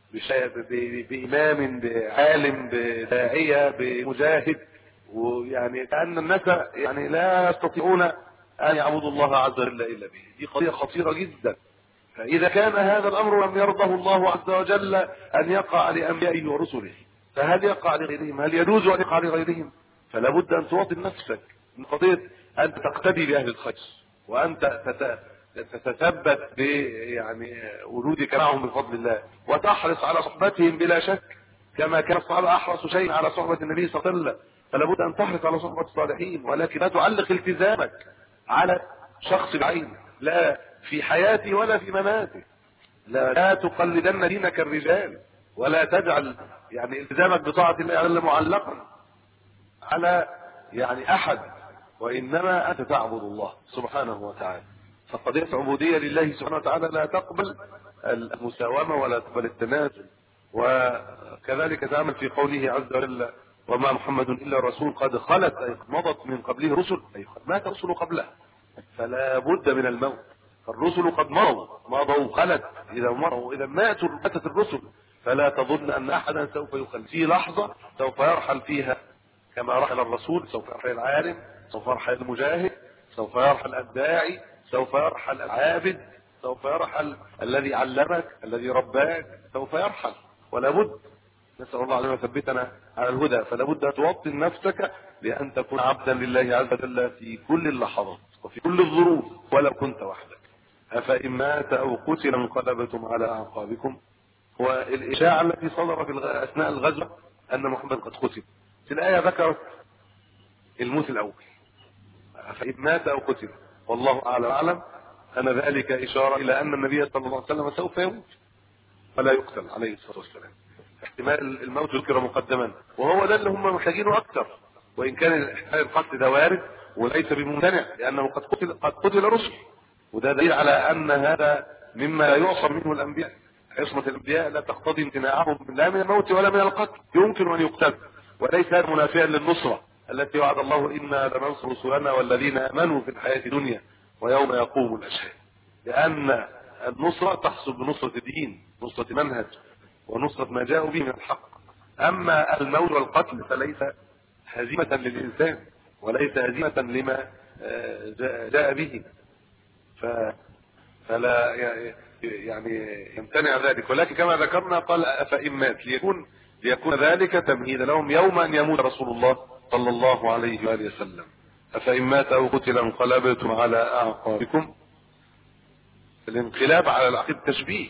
B: بإمام، بعالم، بداعية، بمجاهد، ويعني كأن الناس يعني لا يستطيعون أن يعبدوا الله عز وجل إلا به. دي قضية خطيرة جدا. فإذا كان هذا الأمر لم يرضه الله عز وجل أن يقع لأنبيائه ورسله، فهل يقع لغيرهم؟ هل يجوز أن يقع لغيرهم؟ فلا بد أن تواطن نفسك من قضية أن تقتدي بأهل الخير، وأنت تتثبت ب يعني وجودك معهم بفضل الله، وتحرص على صحبتهم بلا شك، كما كان الصحابة أحرصوا شيء على صحبة النبي صلى الله عليه وسلم. فلا بد أن تحرص على صحبة الصالحين، ولكن لا تعلق التزامك على شخص بعينه، لا في حياتي ولا في مماتي. لا, لا تقلدن دينك الرجال، ولا تجعل يعني التزامك بطاعة الله معلقا على يعني أحد، وإنما أنت تعبد الله سبحانه وتعالى. فقضية عبودية لله سبحانه وتعالى لا تقبل المساومة ولا تقبل التنازل. وكذلك تعمل في قوله عز وجل: وما محمد إلا رسول قد خلت، أي مضت من قبله رسل، أي قد مات رسل قبله، فلا بد من الموت. فالرسل قد مروا مضوا خلت، إذا مروا إذا ماتوا ماتت الرسل، فلا تظن أن أحدا سوف يخلد. في لحظة سوف يرحل فيها كما رحل الرسول، سوف يرحل العالم، سوف يرحل المجاهد، سوف يرحل الداعي، سوف يرحل العابد، سوف يرحل الذي علمك، الذي رباك، سوف يرحل. ولا بد، نسأل الله أن يثبتنا على الهدى. فلا بد أن توطن نفسك لأن تكون عبدا لله عز وجل في كل اللحظات وفي كل الظروف، ولو كنت وحدك. أفإن مات أو قتل انقلبتم على أعقابكم. والإشاعة التي صدر في أثناء الغزوة أن محمد قد قتل، في الآية ذكرت الموت الأول، أفإن مات أو قتل، والله أعلم أعلم أن ذلك إشارة إلى أن النبي صلى الله عليه وسلم سوف يموت فلا يقتل عليه الصلاة والسلام. احتمال الموت ذكر مقدما، وهو ده اللي هم محتاجينه أكثر، وإن كان احتمال القتل ده وارد وليس بممتنع، لأنه قد قتل قد قتل رسل، وده دليل على أن هذا مما لا يعصم منه الأنبياء. عصمة الأنبياء لا تقتضي امتناعهم لا من الموت ولا من القتل، يمكن أن يقتل، وليس هذا منافيا للنصرة التي وعد الله: إنا لننصر رسلنا والذين آمنوا في الحياة الدنيا ويوم يقوم الأشهاد. لأن النصرة تحصل بنصرة الدين، نصرة منهج، ونصرة ما جاءوا به من الحق. أما الموت والقتل فليس هزيمة للإنسان، وليس هزيمة لما جاء به، فلا يعني يمتنع ذلك. ولكن كما ذكرنا قال: أفإن مات، ليكون ليكون ذلك تمهيدا لهم يوم أن يموت رسول الله صلى الله عليه وآله وسلم. أفإن مات أو قتل انقلبتم على أعقابكم. الانقلاب على العقيدة تشبيه،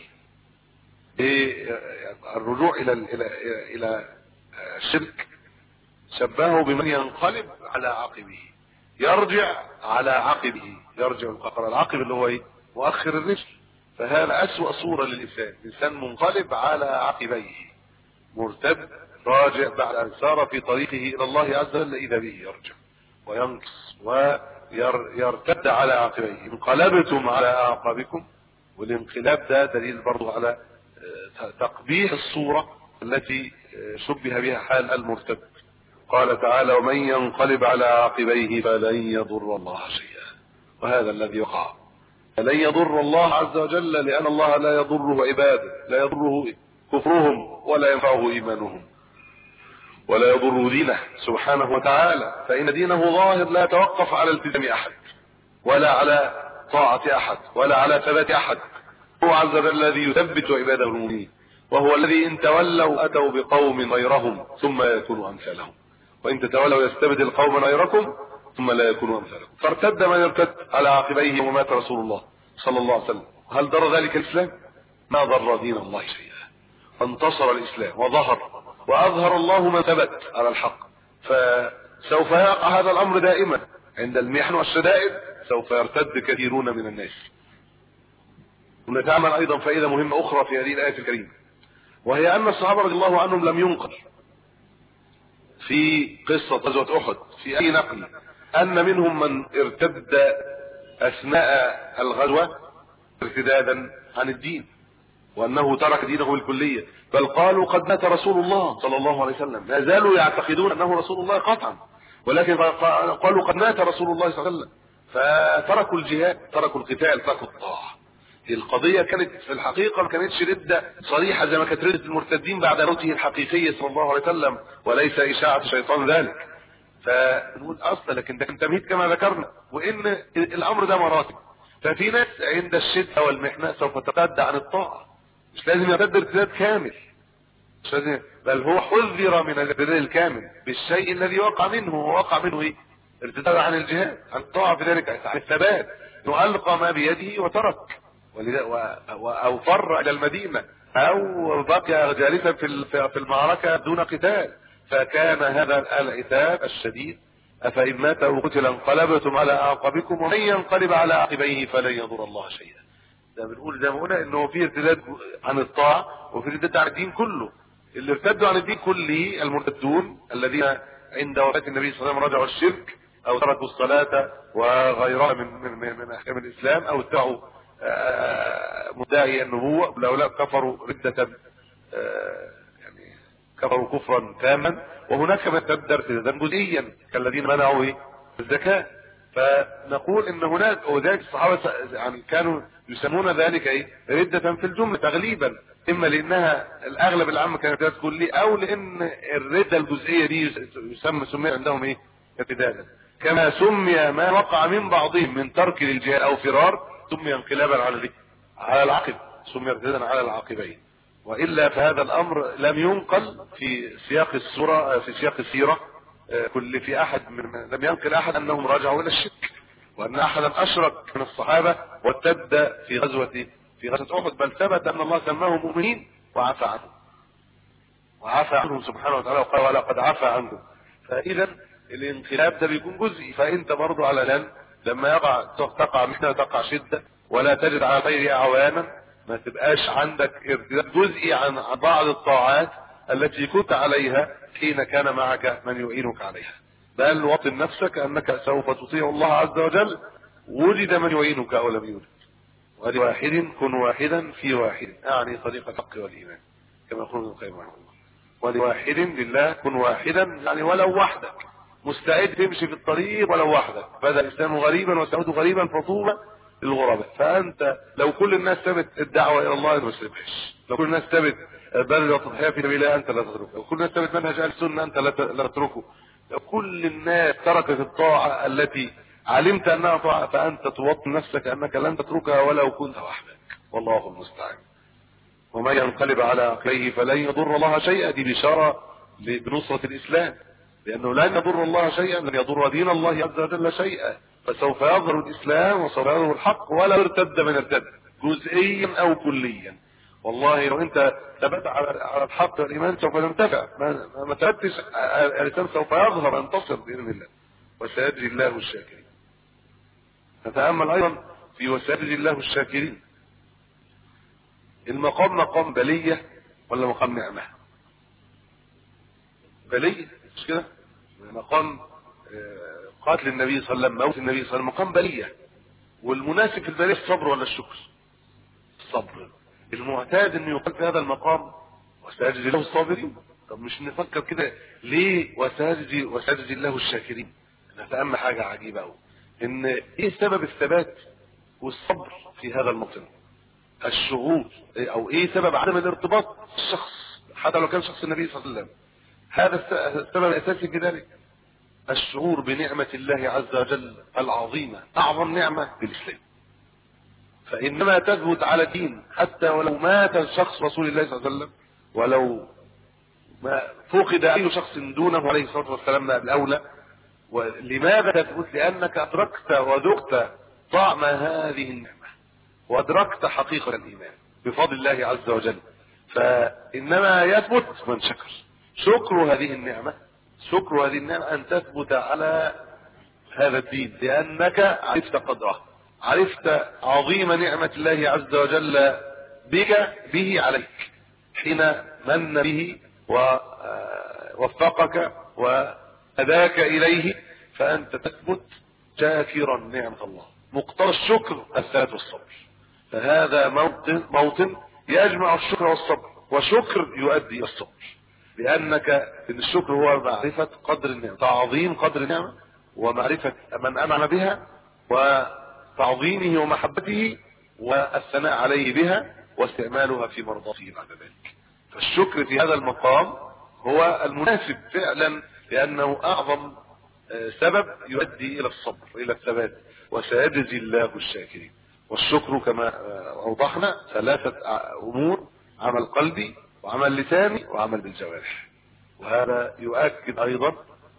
B: الرجوع إلى إلى إلى الشرك شبهه بمن ينقلب على عقبه، يرجع على عقبه، يرجع القهر. العقب اللي هو ايه؟ مؤخر الرجل. فهذا أسوأ صورة للإنسان، إنسان منقلب على عقبيه، مرتد راجع بعد أن سار في طريقه إلى الله عز وجل إذا به يرجع وينقص ويرتد على عقبيه. انقلبتم على أعقابكم، والانقلاب ده دليل برضو على تقبيح الصورة التي شبه بها حال المرتد. قال تعالى: ومن ينقلب على عقبيه فلن يضر الله شيئا. وهذا الذي وقع، فلن يضر الله عز وجل، لأن الله لا يضره عباده، لا يضره كفرهم ولا ينفعه إيمانهم، ولا يضر دينه سبحانه وتعالى. فإن دينه ظاهر لا يتوقف على التزام أحد، ولا على طاعة أحد، ولا على ثبات أحد. هو عز وجل الذي يثبت عباده المؤمنين، وهو الذي إن تولوا أتوا بقوم غيرهم ثم يكونوا أمثالهم، وإن تتولوا يستبدل قوما غيركم ثم لا يكونوا أمثالكم. فارتد من ارتد على عقبيه ومات رسول الله صلى الله عليه وسلم. هل ضر ذلك الإسلام؟ ما ضر دين الله شيئا. انتصر الإسلام وظهر، وأظهر الله من ثبت على الحق. فسوف يقع هذا الأمر دائما عند المحن والشدائد، سوف يرتد كثيرون من الناس. ونتعمل أيضا فائدة مهمة أخرى في هذه الآية الكريمة، وهي أن الصحابة رضي الله عنهم لم ينقل في قصة غزوة أحد في أي نقل أن منهم من ارتد أثناء الغزوة ارتدادا عن الدين، وأنه ترك دينه بالكلية، بل قالوا قد مات رسول الله صلى الله عليه وسلم. لا زالوا يعتقدون أنه رسول الله قطعا، ولكن قالوا قد مات رسول الله صلى الله عليه وسلم، فتركوا الجهاد، تركوا القتال، تركوا الطاعة. القضية كانت في الحقيقة ما كانتش ردة صريحة زي ما كانت ردة المرتدين بعد موته الحقيقي صلى الله عليه وسلم، وليس إشاعة شيطان ذلك. فنقول أصلا لكن ده كان تمهيد كما ذكرنا، وإن الأمر ده مراتب. ففي ناس عند الشدة والمحنة سوف ترتد عن الطاعة، مش لازم يرتد ارتداد كامل، مش لازم، بل هو حذر من الارتداد الكامل بالشيء الذي وقع منه. ووقع منه ايه؟ ارتداد عن الجهاد، عن الطاعة، في ذلك عن الثبات، انه ألقى ما بيده وترك، او فر الى المدينة، او بقي جالسا في المعركة دون قتال. فكان هذا العتاب الشديد: افإن مات او قتل انقلبتم على اعقابكم ومن ينقلب على عقبيه فلن يضر الله شيئا. ده بنقول زي ما قلنا انه في ارتداد عن الطاعة وفي ارتداد عن الدين كله. اللي ارتدوا عن الدين كله المرتدون الذين عند وفاة النبي صلى الله عليه وسلم رجعوا الشرك، او تركوا الصلاة وغيرها من من من احكام الاسلام، او اتبعوا مدعي النبوة، لولا كفروا ردة يعني كفروا كفرا تاما. وهناك من ارتد ارتدادا جزئيا كالذين منعوا الزكاة. فنقول ان هناك، وذلك الصحابة يعني كانوا يسمون ذلك ايه؟ ردة في الجملة تغليبا، اما لانها الاغلب العام كانت ارتداد كلي، او لان الردة الجزئية دي يسمى سمي عندهم ايه؟ ارتدادا. كما سمي ما وقع من بعضهم من ترك للجهاد او فرار سمي انقلابا على على العقب، سمي ارتدادا على العاقبين. والا فهذا الامر لم ينقل في سياق السورة، في سياق السيرة كل في احد من لم ينقل احد انهم رجعوا الى الشرك، وان احدا اشرك من الصحابة وارتد في غزوة في غزوة احد، بل ثبت ان الله سماهم مؤمنين وعفى عنهم، وعفى عنهم سبحانه وتعالى وقال ولقد عفى عنهم. فاذا الانقلاب ده بيكون جزئي. فانت برضو على الان لما يقع تقع محنة تقع شدة ولا تجد على غيرها عوانا، ما تبقاش عندك ارتداد جزئي عن بعض الطاعات التي كنت عليها حين كان معك من يعينك عليها، بل وطن نفسك انك سوف تطيع الله عز وجل وجد من يعينك او لم يوجد. ولواحد كن واحدا في واحد، اعني طريق الحق والايمان كما يقول ابن القيم رحمه الله. ولواحد لله كن واحدا، يعني ولو وحدك، مستعد تمشي في الطريق ولو وحدك. بدا الاسلام غريبا وسعود غريبا فطوبى للغرباء. فانت لو كل الناس تبت الدعوه الى الله ما تسيبهاش، لو كل الناس تبت بل وتضحيه في سبيل الله انت لا تتركه، لو كل الناس تبت منهج اهل السنه انت لا تتركه، لو كل الناس تركت الطاعه التي علمت انها طاعه فانت توطن نفسك انك لن تتركها ولو كنت وحدك. والله المستعان. ومن ينقلب على عقبيه فلن يضر الله شيئا، دي بشاره بنصره الاسلام، لانه لن يضر الله شيئا، لن يضر دين الله عز وجل شيئا. فسوف يظهر الاسلام وسوف يظهر الحق ولا ارتد من ارتد جزئيا او كليا. والله لو انت ثبت على الحق والايمان سوف تنتفع، ما, ما ثبتش الانسان سوف يظهر ينتصر باذن الله. وسيجزي الله الشاكرين. نتامل ايضا في وسيجزي الله الشاكرين. المقام مقام بليه ولا مقام نعمه؟ بليه مش كده؟ مقام قاتل النبي صلى الله عليه وسلم، موت النبي صلى الله عليه وسلم، مقام بليه. والمناسب في البليه الصبر ولا الشكر؟ الصبر. المعتاد انه يقال في هذا المقام وسيجزي الله الصابرين. طب مش نفكر كده ليه وسيجزي وسيجزي الله الشاكرين؟ نتأمل حاجه عجيبه قوي، ان ايه سبب الثبات والصبر في هذا الموطن؟ الشغول، او ايه سبب عدم الارتباط الشخص حتى لو كان شخص النبي صلى الله عليه وسلم؟ هذا السبب الاساسي في ذلك الشعور بنعمة الله عز وجل العظيمة، اعظم نعمة بالاسلام. فانما تثبت على دين حتى ولو مات شخص رسول الله صلى الله عليه وسلم، ولو ما فقد اي شخص دونه عليه الصلاة والسلام الاولى. ولماذا تثبت؟ لانك ادركت وذقت طعم هذه النعمة وادركت حقيقة الايمان بفضل الله عز وجل. فانما يثبت من شكر. شكر هذه النعمة، شكر هذه النعمة ان تثبت على هذا الدين لانك عرفت قدره، عرفت عظيم نعمة الله عز وجل بك به عليك حين من به ووفقك وهداك اليه. فانت تثبت شاكرا نعمة الله. مقتضى الشكر الثبات والصبر. فهذا موطن موطن يجمع الشكر والصبر، وشكر يؤدي الى الصبر، لانك ان الشكر هو معرفة قدر النعمة، تعظيم قدر النعمة ومعرفة من انعم بها وتعظيمه ومحبته والثناء عليه بها واستعمالها في مرضاته بعد ذلك. فالشكر في هذا المقام هو المناسب فعلا، لأنه أعظم سبب يؤدي إلى الصبر إلى الثبات، وسيجزي الله الشاكرين. والشكر كما أوضحنا ثلاثة أمور: عمل قلبي وعمل لساني وعمل بالجوارح. وهذا يؤكد أيضا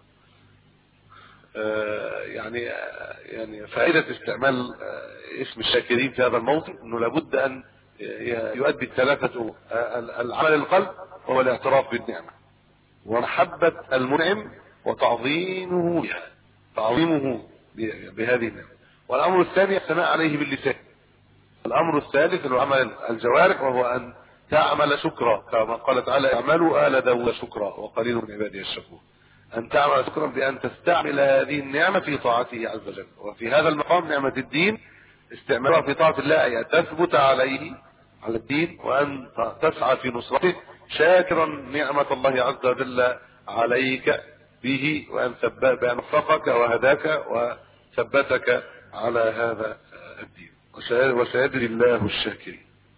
B: يعني يعني فائدة استعمال اسم الشاكرين في هذا الموطن، أنه لابد أن يؤدي الثلاثة أمور: العمل القلب هو الاعتراف بالنعمة، ومحبة المنعم، وتعظيمه بها تعظيمه بهذه النعمة. والأمر الثاني الثناء عليه باللسان. الأمر الثالث هو عمل الجوارح، وهو أن تعمل شكرا، كما قال تعالى: اعملوا آل داود شكرا وقليل من عبادي الشكور. أن تعمل شكرا بأن تستعمل هذه النعمة في طاعته عز وجل. وفي هذا المقام نعمة الدين استعمالها في طاعة الله، أي تثبت عليه على الدين، وأن تسعى في نصرته شاكرا نعمة الله عز وجل عليك به، وأن بأن وفقك وهداك وثبتك على هذا الدين. وسيجزي الله الشاكرين.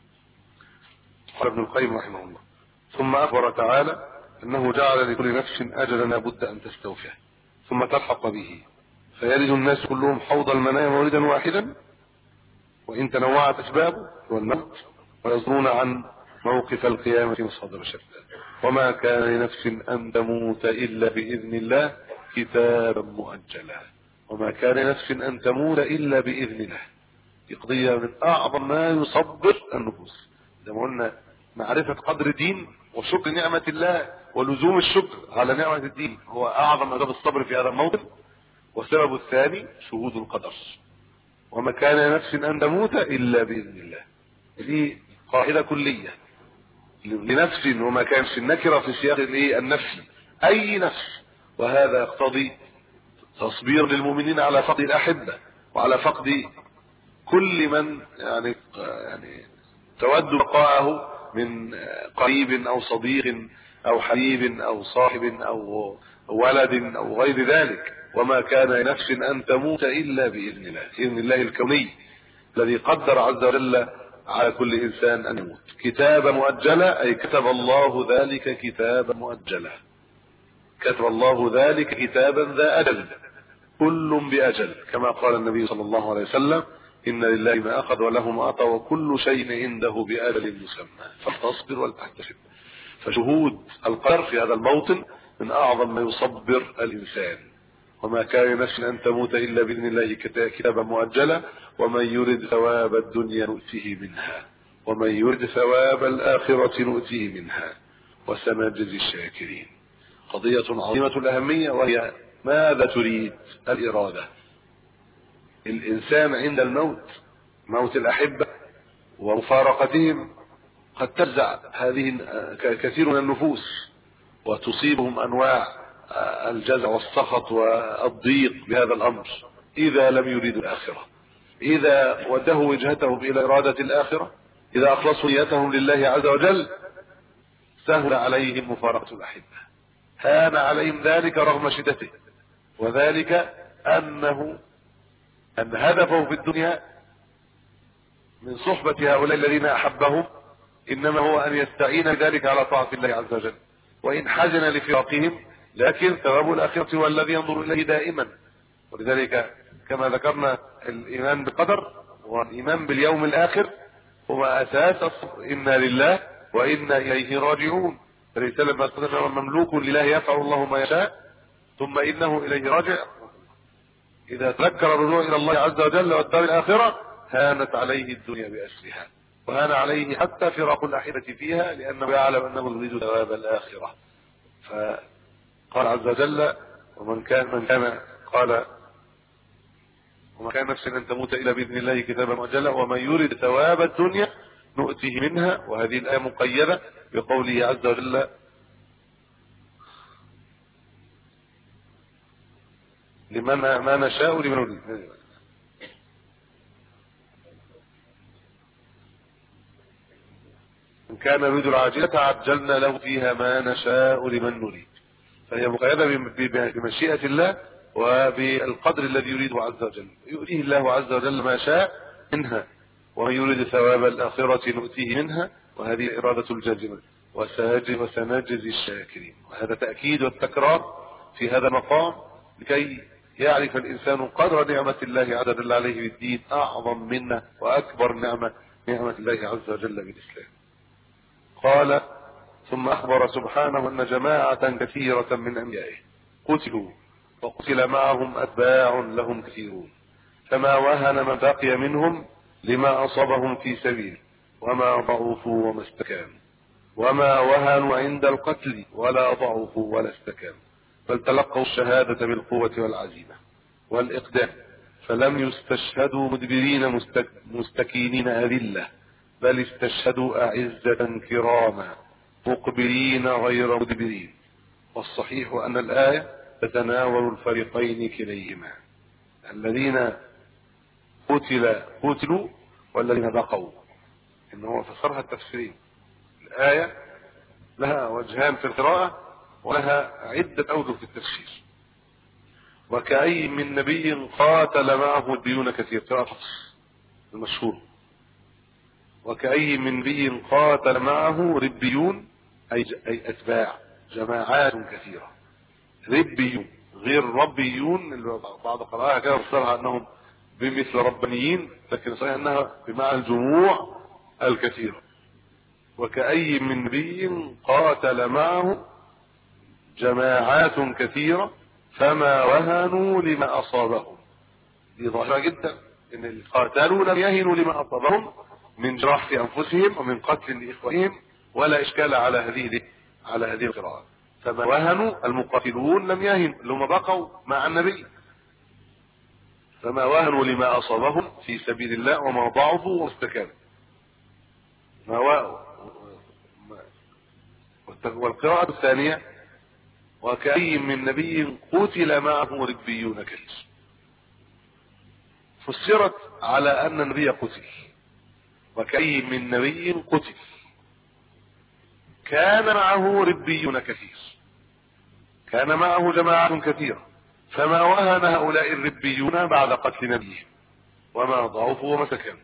B: قال ابن القيم رحمه الله: ثم أخبر تعالى أنه جعل لكل نفس أجلا لا بد أن تستوفيه ثم تلحق به، فيلج الناس كلهم حوض المنايا موردا واحدا، وإن تنوعت أسبابه والموت، ويصدرون عن موقف القيامة مصادر شتى. وما كان لنفس أن تموت إلا بإذن الله كتابا مؤجلا. وما كان لنفس أن تموت إلا بإذن الله. دي قضية من أعظم ما يصبر النفوس. زي ما قلنا معرفة قدر الدين وشكر نعمة الله ولزوم الشكر على نعمة الدين هو أعظم أسباب الصبر في هذا الموطن. والسبب الثاني شهود القدر. وما كان لنفس أن تموت إلا بإذن الله. دي قاعدة كلية لنفس، وما كانش النكرة في سياق النفس أي نفس. وهذا يقتضي تصبير للمؤمنين على فقد الأحبة وعلى فقد كل من يعني يعني تود بقاءه من قريب أو صديق أو حبيب أو صاحب أو ولد أو غير ذلك. وما كان لنفس أن تموت إلا بإذن الله، إذن الله الكوني الذي قدر عز وجل على كل إنسان أن يموت. كتابا مؤجلا أي كتب الله ذلك كتابا مؤجلا، كتب الله ذلك كتابا ذا أجل، كل بأجل، كما قال النبي صلى الله عليه وسلم: إن لله ما أخذ وله ما أعطى وكل شيء عنده بأجل مسمى فتصبر ولتحتسب. فشهود القدر في هذا الموطن من أعظم ما يصبر الإنسان. وما كان لنفس أن تموت إلا بإذن الله كتابا مؤجلا، ومن يرد ثواب الدنيا نؤتيه منها ومن يرد ثواب الآخرة نؤتيه منها وسنجزي الشاكرين. قضية عظيمة الأهمية، وهي ماذا تريد الإرادة. الإنسان عند الموت، موت الأحبة ومفارقتهم، قد تفزع هذه كثير من النفوس وتصيبهم أنواع الجزع والسخط والضيق بهذا الأمر إذا لم يريدوا الآخرة. إذا وجهوا وجهتهم إلى إرادة الآخرة، إذا أخلصوا نيتهم لله عز وجل، سهل عليهم مفارقة الأحبة، هان عليهم ذلك رغم شدته. وذلك أنه أن هدفه في الدنيا من صحبة هؤلاء الذين أحبهم إنما هو أن يستعين بذلك على طاعة الله عز وجل، وإن حزن لفراقهم لكن ثواب الآخرة هو الذي ينظر إليه دائما. ولذلك كما ذكرنا الإيمان بالقدر والإيمان باليوم الآخر هو أساس الصبر. إنا لله وإنا إليه راجعون. فالإنسان لما استدل مملوك لله يفعل الله ما يشاء ثم إنه إليه راجع، إذا تذكر الرجوع إلى الله عز وجل والدار الآخرة هانت عليه الدنيا بأسرها، وهان عليه حتى فراق الأحبة فيها، لأنه يعلم أنه يريد ثواب الآخرة. فقال عز وجل: ومن كان من كان قال وما كان نفس أن تموت إلا بإذن الله كتابا مؤجلا، ومن يريد ثواب الدنيا نؤتيه منها. وهذه الآية مقيدة بقوله عز وجل: لمن ما نشاء لمن نريد. إن كان يريد العاجلة عجلنا له فيها ما نشاء لمن نريد. فهي مقيدة بمشيئة الله وبالقدر الذي يريده عز وجل. يؤتيه الله عز وجل ما شاء منها، ومن يريد ثواب الآخرة نؤتيه منها، وهذه إرادة الجازمة، وسنجزي الشاكرين. وهذا تأكيد والتكرار في هذا المقام لكي يعرف الإنسان قدر نعمة الله عز وجل عليه بالدين، أعظم منه وأكبر نعمة نعمة الله عز وجل بالإسلام. قال: ثم أخبر سبحانه أن جماعة كثيرة من أنبيائه قتلوا وقتل معهم أتباع لهم كثيرون، فما وهن من بقي منهم لما أصابهم في سبيله، وما ضعفوا وما استكانوا، وما وهنوا عند القتل ولا ضعفوا ولا استكانوا، بل تلقوا الشهادة بالقوة والعزيمة والإقدام، فلم يستشهدوا مدبرين مستكينين أذلة، بل استشهدوا أعزة كراما مقبلين غير مدبرين. والصحيح أن الآية تتناول الفريقين كليهما، الذين قتل قتلوا والذين بقوا، إنه فسرها التفسيرين. الآية لها وجهان في القراءة ولها عدة أوجه في التفسير. وكأي من نبي قاتل معه ربيون كثير، قراءة المشهور. وكأي من نبي قاتل معه ربيون أي, أي أتباع، جماعات كثيرة. ربيون غير ربيون، اللي بعض قراءة كده فسرها أنهم بمثل ربانيين، لكن صحيح أنها بمعنى الجموع الكثيرة. وكأي من نبي قاتل معه جماعات كثيرة فما وهنوا لما أصابهم. دي ظاهرة جدا، إن القاتلوا لم يهنوا لما أصابهم من جراح في أنفسهم ومن قتل لإخوانهم، ولا إشكال على هذه على هذه القراءة. فما وهنوا المقاتلون لم يهنوا، لما بقوا مع النبي، فما وهنوا لما أصابهم في سبيل الله وما ضعفوا واستكانوا. ما و... والقراءة الثانية: وكأي من نبي قتل معه ربيون كثير، فسرت على أن النبي قتل. وكأي من نبي قتل كان معه ربيون كثير، كان معه جماعة كثيرة، فما وهن هؤلاء الربيون بعد قتل نبيهم وما ضعفوا وما سكنوا.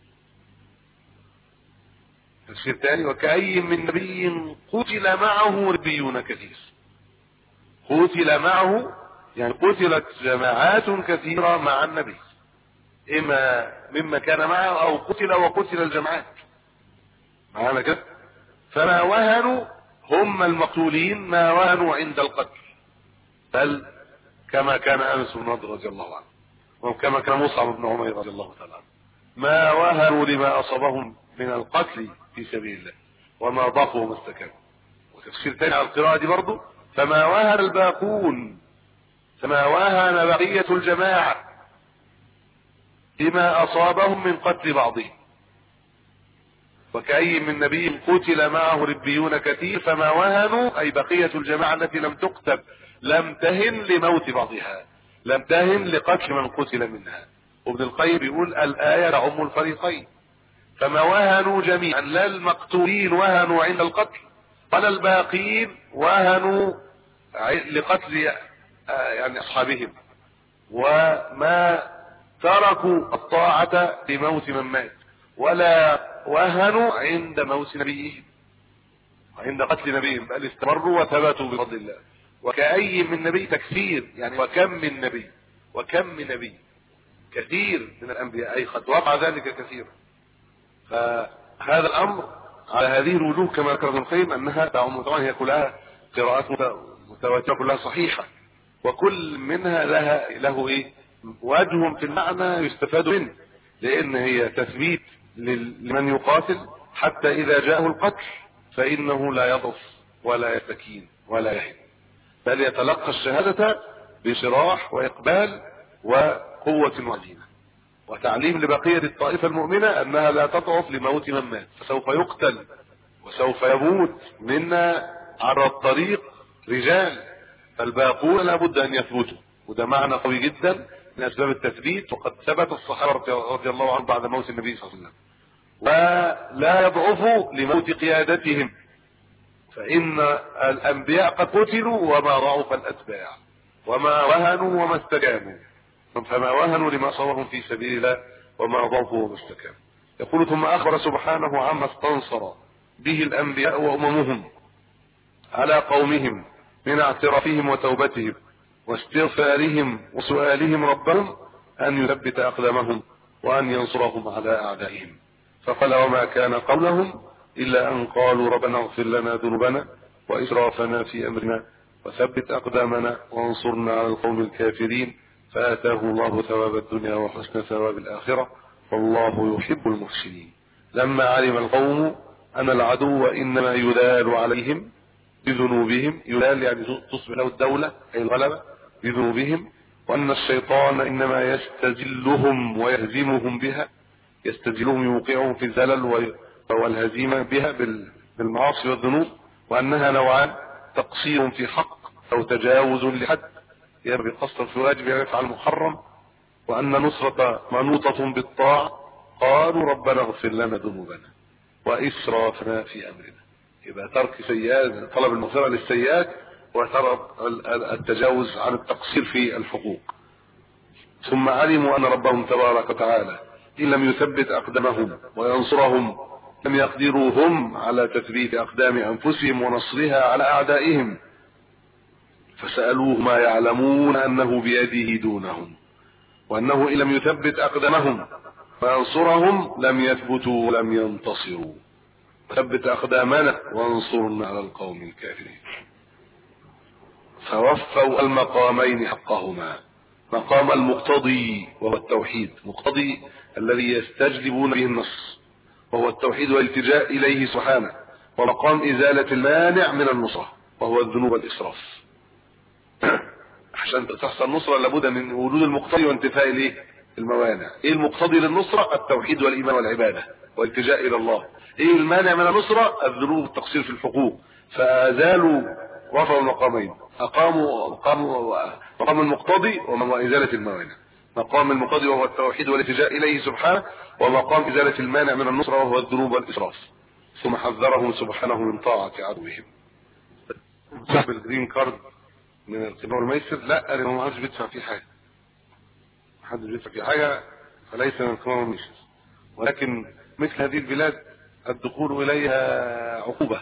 B: التفسير الثاني: وكأي من نبي قتل معه ربيون كثير، قتل معه يعني قتلت جماعات كثيرة مع النبي، إما مما كان معه أو قتل وقتل الجماعات معنا كده. فما وهنوا هم المقتولين ما وهنوا عند القتل، بل كما كان أنس بن نضر رضي الله عنه، وكما كان مصعب بن عمير رضي الله تعالى عنه، ما وهنوا لما أصابهم من القتل في سبيل الله وما ضعفوا وما استكانوا. وتفسير ثاني على القراءة دي برضو: فما وهن الباقون، فما وهن بقية الجماعة لما أصابهم من قتل بعضهم. وكأي من نبي قتل معه ربيون كثير فما وهنوا أي بقية الجماعة التي لم تقتل، لم تهن لموت بعضها، لم تهن لقتل من قتل منها. وابن القيم يقول الآية تعم الفريقين، فما وهنوا جميعا، لا المقتولين وهنوا عند القتل ولا الباقين وهنوا لقتل يعني أصحابهم، وما تركوا الطاعة لموت من مات، ولا وهنوا عند موت نبيهم وعند قتل نبيهم، بل استمروا وثبتوا بفضل الله. وكأي من نبي تكثير، يعني وكم من نبي، وكم من نبي كثير من الأنبياء، أي قد وقع ذلك كثيرا. فهذا الأمر على هذه الوجوه كما ذكر ابن القيم أنها تعم، طبعا هي كلها قراءات متواترة كلها صحيحة، وكل منها لها له ايه وجه في المعنى يستفاد منه، لأن هي تثبيت لمن يقاتل حتى إذا جاءه القتل فإنه لا يضعف ولا يستكين ولا يهن، بل يتلقى الشهادة بشراح وإقبال وقوة وعزيمة، وتعليم لبقية الطائفة المؤمنة أنها لا تضعف لموت من مات، فسوف يقتل وسوف يموت منا على الطريق رجال، فالباقون لابد أن يثبتوا. وده معنى قوي جدا من أسباب التثبيت، وقد ثبت الصحابة رضي الله عنهم بعد موت النبي صلى الله عليه وسلم. ولا يضعفوا لموت قيادتهم، فإن الأنبياء قد قتلوا وما ضعف الأتباع، وما وهنوا وما استكانوا، فما وهنوا لما صابهم في سبيل الله وما ضعفوا وما استكانوا.
A: يقول ثم أخبر سبحانه عما استنصر به الأنبياء وأممهم على قومهم من اعترافهم وتوبتهم واستغفارهم وسؤالهم ربهم أن يثبت أقدامهم وأن ينصرهم على أعدائهم. فقال وما كان قولهم إلا أن قالوا ربنا اغفر لنا ذنوبنا وإسرافنا في أمرنا وثبت أقدامنا وانصرنا على القوم الكافرين فآتاه الله ثواب الدنيا وحسن ثواب الآخرة والله يحب المحسنين. لما علم القوم أن العدو إنما يلال عليهم بذنوبهم، يلال يعني تصبح له الدولة أي الغلبة بذنوبهم، وأن الشيطان إنما يستزلهم ويهزمهم بها، يستزلهم يوقعهم في الزلل والهزيمة بها بالمعاصي والذنوب، وأنها نوعان: تقصير في حق أو تجاوز لحد يربي قصر في واجب يفعل محرم، وأن نصرة منوطة بالطاعة. قالوا ربنا اغفر لنا ذنوبنا وإسرافنا في أمرنا. يبقى ترك سيئات، طلب المغفرة للسيئات وترك التجاوز عن التقصير في الحقوق. ثم علموا أن ربهم تبارك وتعالى إن لم يثبت أقدامهم وينصرهم لم يقدروا هم على تثبيت أقدام أنفسهم ونصرها على أعدائهم، فسألوه ما يعلمون أنه بيده دونهم، وأنه إن لم يثبت أقدامهم وينصرهم لم يثبتوا ولم ينتصروا. ثبت أقدامنا وانصرنا على القوم الكافرين. فوفوا المقامين حقهما: مقام المقتضي وهو التوحيد، مقتضي الذي يستجلبون به النص وهو التوحيد والالتجاء إليه سبحانه، ومقام إزالة المانع من النصرة وهو الذنوب والإسراف. عشان تحصل نصرة لابد من وجود المقتضي وانتفاء الايه؟ الموانع. ايه المقتضي للنصرة؟ التوحيد والإيمان والعبادة والالتجاء إلى الله. ايه المانع من النصرة؟ الذنوب والتقصير في الحقوق. فازالوا رفعوا المقامين، اقاموا اقاموا مقام المقتضي وازالة الموانع. مقام المقتضي وهو التوحيد والالتجاء اليه سبحانه، ومقام ازالة المانع من النصرة وهو الذنوب والاسراف. ثم حذرهم سبحانه من طاعة عدوهم. صاحب الجرين كارد من القمار والميسر لا، لانه ما حدش بيدفع فيه حاجة، ما حدش بيدفع فيه حاجة، فليس من القمار والميسر. ولكن مثل هذه البلاد الدخول إليها عقوبة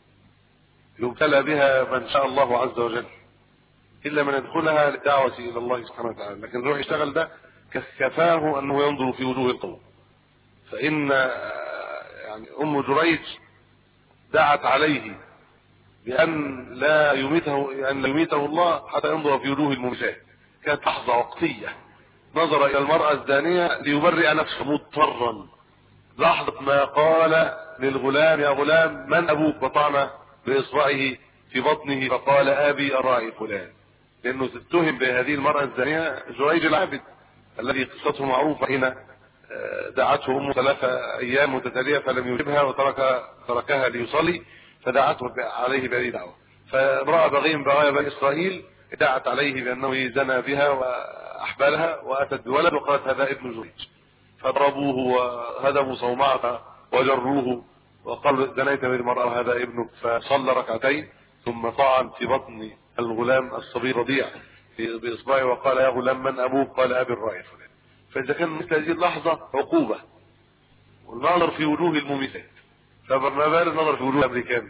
A: يبتلى بها من شاء الله عز وجل، إلا من يدخلها للدعوة إلى الله سبحانه وتعالى. لكن يروح يشتغل ده كفاه أنه ينظر في وجوه القوم. فإن يعني أم جريج دعت عليه بأن لا يميته أن لا يميته الله حتى ينظر في وجوه الممسات. كانت لحظة وقتية، نظر إلى المرأة الزانية ليبرئ نفسه مضطرا. لحظة ما قال للغلام يا غلام من أبوك، وطعن بإصبعه في بطنه فقال أبي أراعي فلان، لأنه اتهم بهذه المرأة الزانية جريج العابد الذي قصته معروفة، حين دعته أمه ثلاثة أيام متتالية فلم يجبها وترك تركها ليصلي، فدعته عليه بهذه الدعوة. فامرأة بغي من بغايا بني إسرائيل دعت عليه بأنه زنى بها وأحبالها وأتت بولد وقالت هذا ابن جريج، فضربوه وهدموا صومعته وجروه وقال زنيت بالمرأة وهذا ابنك. فصلى ركعتين ثم طعن في بطن الغلام الصغير رضيع بإصبعه وقال يا غلام من أبوك؟ قال أبي الرائع فلان. فإذا كان مثل هذه اللحظة عقوبة والنظر في وجوه المميتات، فما بال النظر في وجوه الأمريكان.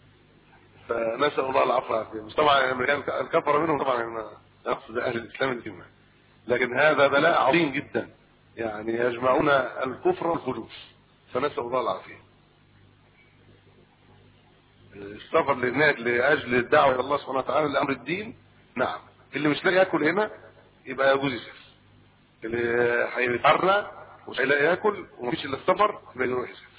A: فنسأل الله العفو والعافية. مش طبعا الأمريكان الكفر منهم طبعا نقصد أهل الإسلام الجماعي، لكن هذا بلاء عظيم جدا، يعني يجمعون الكفر والفجور، فنسأل الله العافية. السفر لهناك لأجل الدعوة إلى الله سبحانه وتعالى لأمر الدين، نعم. اللي مش لاقي ياكل هنا يبقى يجوز يسافر، اللي هيتعرى ومش هيلاقي ياكل ومفيش الا السفر يبقى يروح يسافر.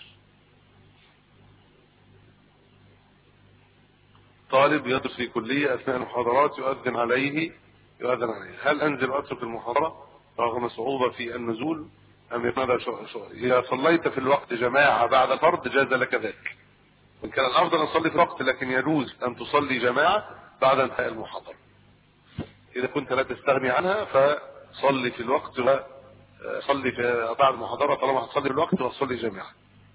A: طالب يدرس في كلية أثناء المحاضرات يؤذن عليه يؤذن عليه هل أنزل وأترك المحاضرة رغم صعوبة في النزول أم ماذا؟ إذا صليت في الوقت جماعة بعد الفرض جاز لك ذلك، وإن كان الأفضل أن تصلي في الوقت، لكن يجوز أن تصلي جماعة بعد انتهاء المحاضرة. إذا كنت لا تستغني عنها فصلي في الوقت وصلي في بعد المحاضرة طالما هتصلي في الوقت وصلي جماعة.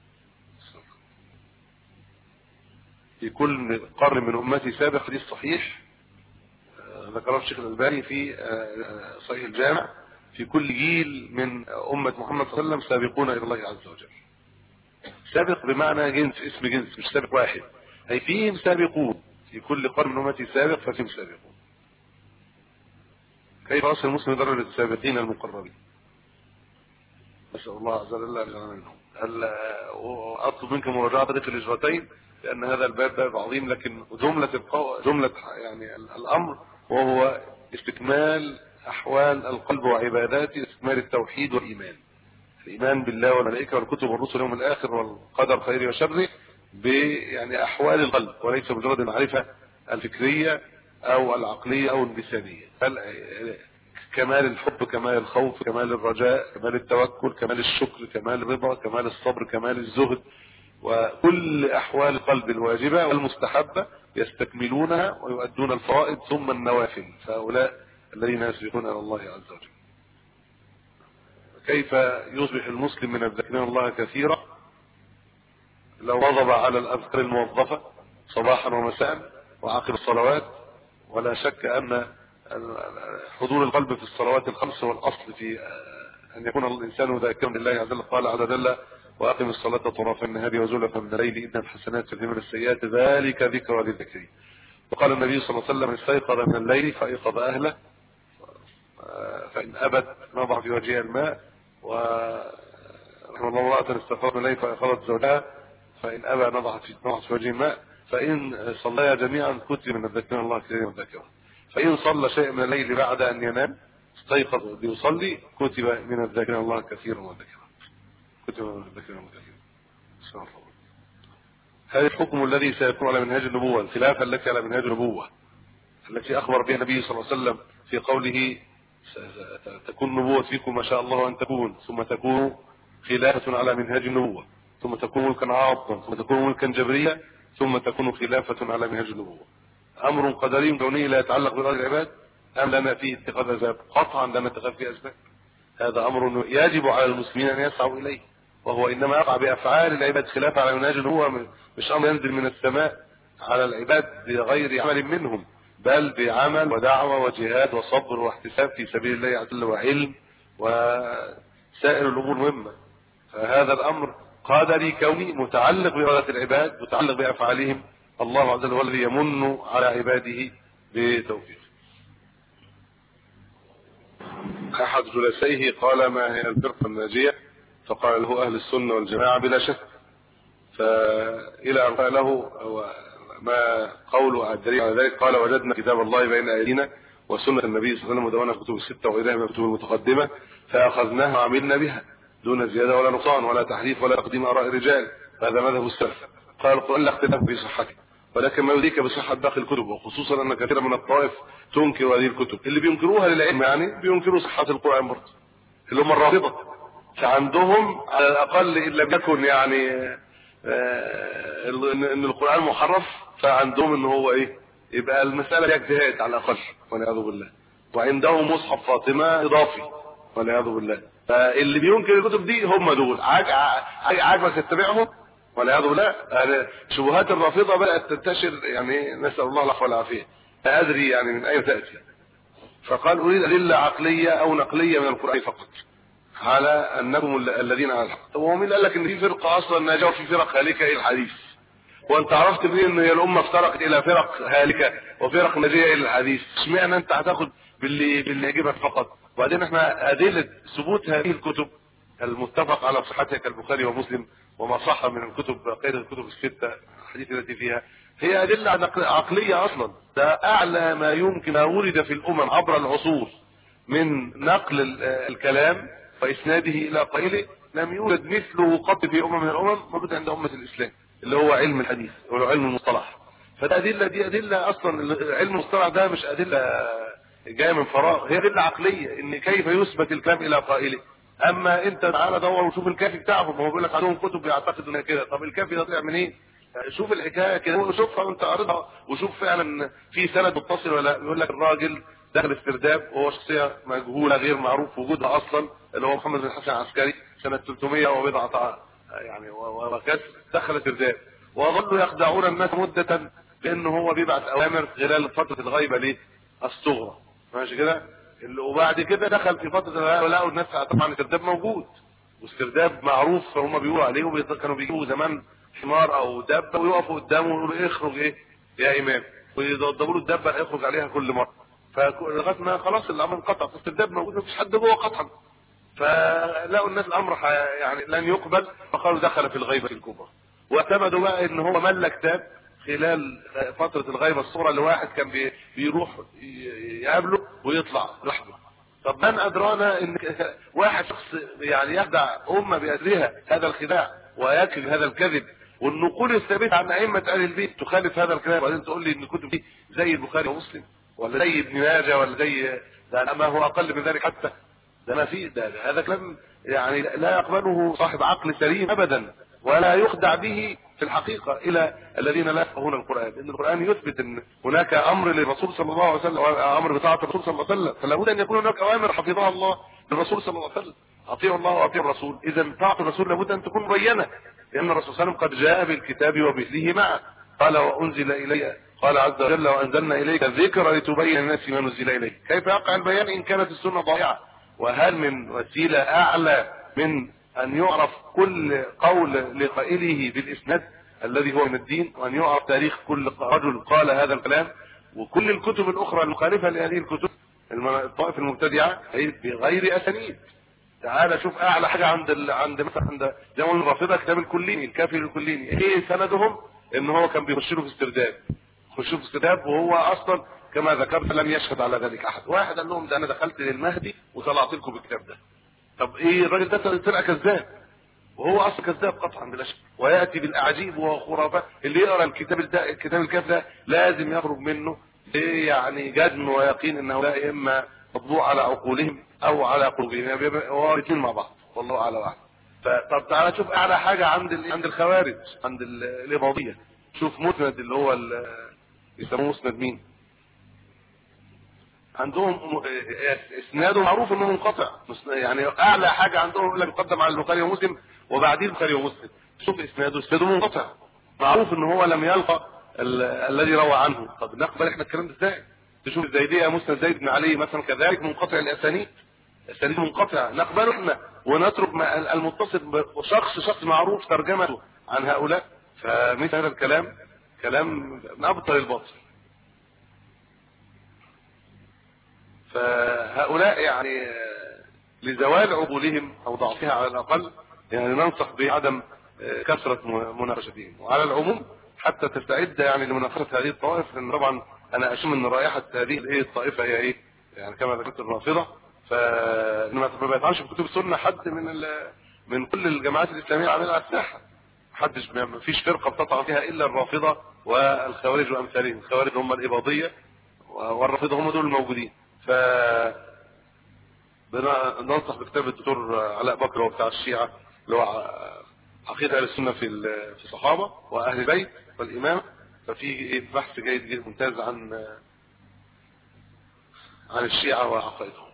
A: في كل قرن من أمتي سابق، حديث صحيح ذكره الشيخ الألباني في صحيح الجامع،
B: في كل جيل من أمة محمد صلى الله عليه وسلم سابقون إلى الله عز وجل. سابق بمعنى جنس، اسم جنس، مش سابق واحد، أي فيهم سابقون، في كل قرن من أمتي سابق ففيهم سابقون. كيف أصل المسلم درجة السابقين المقربين؟ نسأل الله عز وجل أن يجعلنا منهم. أطلب منكم مراجعة طريق الهجرتين لأن هذا الباب باب عظيم، لكن جملة القو... جملة يعني الأمر وهو استكمال أحوال القلب وعباداته، استكمال التوحيد والإيمان، الإيمان بالله والملائكة والكتب والرسل واليوم الآخر والقدر خيره وشره يعني أحوال القلب، وليس مجرد المعرفة الفكرية أو العقلية أو اللسانية، بل كمال الحب، كمال الخوف، كمال الرجاء، كمال التوكل، كمال الشكر، كمال الرضا، كمال الصبر، كمال الزهد، وكل أحوال القلب الواجبة والمستحبة يستكملونها ويؤدون الفرائض ثم النوافل، فهؤلاء الذين يسبقون إلى الله عز وجل. كيف يصبح المسلم من الذاكرين الله كثيرا؟ لو واظب على الأذكار الموظفة صباحا ومساء وعقب الصلوات، ولا شك أن حضور القلب في الصلوات الخمس هو الأصل في أن يكون الإنسان ذاكرا لله عز وجل. قال عز وجل: وأقم الصلاة طرفي النهار وزلفا من الليل إن الحسنات تذهبن السيئات ذلك ذكرى للذاكرين. وقال النبي صلى الله عليه وسلم: استيقظ من الليل فأيقظ أهله، فإن أبت نضع في وجهها الماء، ورحم الله امرأة استيقظت من الليل فأيقظت زوجها فإن أبى نضعت في في وجهها الماء، فإن صليا جميعا كتب من الذاكرين الله كثيرا والذاكرات. فإن صلى شيء من الليل بعد أن ينام استيقظ ليصلي كتب من الذاكرين الله كثيرا والذاكرات. كتب من الذاكرين والذاكرات. سبحان الله. هذا الحكم الذي سيكون على منهاج النبوة، الخلافة التي على منهاج النبوة التي أخبر بها النبي صلى الله عليه وسلم في قوله: تكون نبوة فيكم ما شاء الله أن تكون، ثم تكون خلافة على منهاج النبوة، ثم تكون ملكا عاضا، ثم تكون ملكا جبريا، ثم تكون خلافة على منهج النبوة. أمر قدري كوني لا يتعلق بإرادة العباد، أم لنا فيه اتخاذ أسباب؟ قطعا لنا اتخاذ فيه أسباب. هذا أمر يجب على المسلمين أن يسعوا إليه، وهو إنما يقع بأفعال العباد خلافة على منهج النبوة، مش أمر ينزل من السماء على العباد بغير عمل منهم، بل بعمل ودعوة وجهاد وصبر واحتساب في سبيل الله عز وجل وعلم وسائر الأمور مهمة. فهذا الأمر قدري كوني متعلق بإرادة العباد، متعلق بأفعالهم. الله عز وجل هو الذي يمن على عباده بتوفيقه. أحد جلسيه قال: ما هي الفرقة الناجية؟ فقال له: أهل السنة والجماعة بلا شك. فإلى أن قال له ما قوله الدليل على ذلك؟ قال: وجدنا كتاب الله بين أيدينا وسنة النبي صلى الله عليه وسلم ودونها الكتب الستة وغيرها من الكتب المتقدمة فأخذناها وعملنا بها دون زيادة ولا نقصان ولا تحريف ولا تقديم آراء الرجال. هذا مذهب السلف. قال: القرآن لا اختلاف في صحته، ولكن ما يدريك بصحة باقي الكتب، وخصوصا أن كثيرا من الطائف تنكر هذه الكتب. اللي بينكروها للعلم يعني بينكروا صحة القرآن برضه، اللي هم الرافضة. فعندهم على الأقل إن لم يكن يعني آه ان القرآن محرف، فعندهم ان هو ايه، يبقى المسألة فيها اجتهاد على الأقل والعياذ بالله. وعندهم مصحف فاطمة إضافي والعياذ بالله. فاللي بينكر الكتب دي هم دول، عاجبك تتبعهم والعياذ بالله. يعني شبهات الرافضة بدأت تنتشر، يعني نسأل الله العفو والعافية، لا أدري يعني من أين تأتي. فقال: أريد أدلة عقلية أو نقلية من القرآن فقط على أنكم الذين على الحق. طب هو مين قال لك إن في فرقة أصلا ناجية وفي فرق هالكة؟ إلى الحديث. وأنت عرفت منين إن هي الأمة افترقت إلى فرق هالكة وفرق ناجية إلى الحديث؟ اشمعنى أنت هتاخد باللي باللي يجيبك فقط؟ وبعدين إحنا أدلة ثبوت هذه الكتب المتفق على صحتها كالبخاري ومسلم وما صح من الكتب غير الكتب الستة الحديث التي فيها، هي أدلة عقلية أصلا. ده أعلى ما يمكن ما ورد في الأمم عبر العصور من نقل الكلام وإسناده إلى قائله، لم يوجد مثله قط في أمم من الأمم موجود عند أمة الإسلام، اللي هو علم الحديث وعلم المصطلح. فده أدلة، دي أدلة أصلا. علم المصطلح ده مش أدلة جاية من فراغ، هي أدلة عقلية إن كيف يثبت الكلام إلى قائله. أما أنت تعالى دور وشوف الكافي بتاعهم، هو بيقول لك عندهم كتب بيعتقدوا إنها كده. طب الكافي ده طلع منين؟ شوف الحكاية كده وشوفها وأنت قارئها وشوف فعلا في سند متصل ولا. يقول لك الراجل دخل استرداد وهو شخصية مجهولة غير معروف وجودها أصلا، اللي هو محمد بن الحسن العسكري سنة ثلاثمائة وبضعة يعني وكسر، دخل استرداد وظلوا يخدعون الناس مدة بأنه هو بيبعث أوامر خلال فترة الغيبة ليه الصغرى، ماشي كده. وبعد كده دخل في فتره الغلاء ولقوا الناس طبعا الاسترداد موجود، واسترداد معروف هم بيقولوا عليه، كانوا بيجيبوا زمان حمار او دابه ويقفوا قدامه ويقولوا اخرج ايه يا امام، ويضربوا له الدابه يخرج عليها كل مره، فلغايه ما خلاص الامر انقطع، فاسترداد موجود مفيش حد جوه قطعا، فلقوا الناس الامر يعني لن يقبل، فقالوا دخل في الغيبه الكبرى، واعتمدوا بقى ان هو ملك تاب خلال فتره الغيبه الصغرى اللي واحد كان بيروح يقابله ويطلع لوحده. طب من ادرانا ان واحد شخص يعني يخدع امه بأسرها هذا الخداع ويكذب هذا الكذب، والنقول الثابته عن ائمه اهل البيت تخالف هذا الكلام، وبعدين تقول لي ان الكتب دي زي البخاري ومسلم ولا زي ابن ماجه ولا زي ده، ما هو اقل من ذلك حتى، ده ما في ده, ده هذا كلام يعني لا يقبله صاحب عقل سليم ابدا، ولا يخدع به في الحقيقه الى الذين لا يفقهون القران، لان القران يثبت ان هناك امر للرسول صلى الله عليه وسلم وامر بطاعه الرسول صلى الله عليه وسلم، فلا بد ان يكون هناك اوامر حفظها الله للرسول صلى الله عليه وسلم، اطيعوا الله واطيعوا الرسول، اذا طاعه الرسول لابد ان تكون مبينه، لان الرسول صلى الله عليه وسلم قد جاء بالكتاب ومثله معه، قال وانزل الي، قال عز وجل وانزلنا اليك الذكر لتبين للناس ما نزل اليك، كيف يقع البيان ان كانت السنه ضائعه؟ وهل من وسيله اعلى من ان يعرف كل قول لقائله بالاسناد الذي هو من الدين، وان يعرف تاريخ كل رجل قال هذا الكلام، وكل الكتب الاخرى المخالفه لهذه الكتب الطائف المبتدعه بغير اسانيد. تعال شوف اعلى حاجه عند ال... عند مثلا عند جماعه الرافضه كتاب الكليني الكافي الكليني، ايه سندهم؟ ان هو كان بيخش له في استرداد، يخش له في استرداد وهو اصلا كما ذكرت لم يشهد على ذلك احد، واحد قال لهم ده انا دخلت للمهدي وطلعت لكم بالكتاب ده. طب ايه الراجل ده طلع كذاب، وهو اصلا كذاب قطعا بلا شك، وياتي بالاعاجيب وخرافات، اللي يقرا الكتاب ده الكتاب الكاف ده لازم يخرج منه يعني جزم ويقين انه لا اما مطبوع على عقولهم او على قلوبهم، هو الاثنين مع بعض والله اعلى واحد. طب تعالى شوف اعلى حاجه عند عند الخوارج عند الاباضيه، شوف مسند اللي هو يسموه مسند مين؟ عندهم اسناده معروف انه منقطع، يعني اعلى حاجه عندهم يقول لك يقدم على البخاري ومسلم وبعدين البخاري ومسلم، شوف اسناده اسناده منقطع معروف ان هو لم يلقى الذي روى عنه. طب نقبل احنا الكلام ده ازاي؟ تشوف الزيديه مسند زيد بن علي مثلا كذلك منقطع الاسانيد، الاسانيد منقطعه، نقبله احنا ونترك المتصل بشخص شخص معروف ترجمته عن هؤلاء؟ فمثل هذا الكلام كلام من ابطل الباطل. فهؤلاء يعني لزوال عقولهم او ضعفها على الاقل يعني ننصح بعدم كثره مناقشتهم، وعلى العموم حتى تستعد يعني لمناقشه هذه الطوائف، لان طبعا انا اشم ان رائحه هذه الايه الطائفه هي ايه يعني كما ذكرت الرافضه، فما بيطعنش في كتب السنه حد من من كل الجماعات الاسلاميه عامله على الساحه، محدش ما فيش فرقه بتطعن فيها الا الرافضه والخوارج وامثالهم، الخوارج هم الاباضيه والرافضه هم دول الموجودين. ف ننصح بكتاب الدكتور علاء بكر وبتاع الشيعة اللي هو عقيدة اهل السنة في في الصحابة واهل البيت والامام، ففي بحث جيد جدا ممتاز عن عن الشيعة وعقائدهم.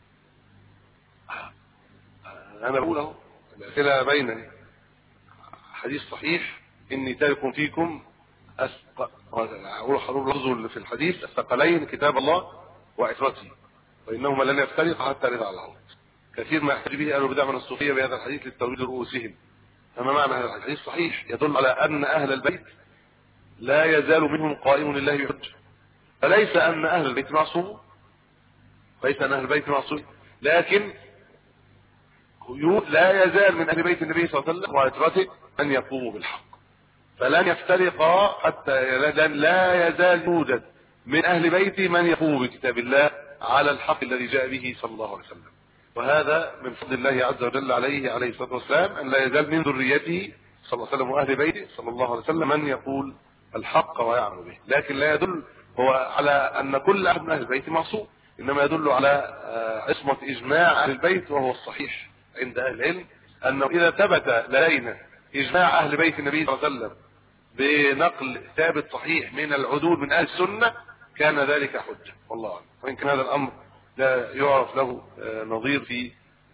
B: انا بقول اهو الاسئلة بينني، حديث صحيح اني تارك فيكم أسق... اقول لفظه في الحديث الثقلين كتاب الله وعترته وانهما لن يفترقا حتى رضا على العرض، كثير ما يحتج به اهل البدع من الصوفيه بهذا الحديث للترويج رؤوسهم. اما معنى هذا الحديث صحيح يدل على ان اهل البيت لا يزال منهم قائم لله بحجه، فليس ان اهل البيت معصوم، ليس ان اهل البيت معصوم، لكن لا يزال من اهل بيت النبي صلى الله عليه وسلم وعترته ان يقوموا بالحق، فلن يفترقا حتى لا يزال يوجد من اهل بيتي من يقوم بكتاب الله على الحق الذي جاء به صلى الله عليه وسلم، وهذا من فضل الله عز وجل عليه عليه الصلاه والسلام ان لا يزال من ذريته صلى الله عليه وسلم واهل بيته صلى الله عليه وسلم من يقول الحق ويعمل به، لكن لا يدل هو على ان كل احد من اهل البيت معصوم، انما يدل على عصمه اجماع اهل البيت، وهو الصحيح عند اهل العلم انه اذا ثبت لدينا اجماع اهل بيت النبي صلى الله عليه وسلم بنقل ثابت صحيح من العدول من اهل السنه كان ذلك حجه، والله اعلم. وان كان هذا الامر لا يعرف له نظير في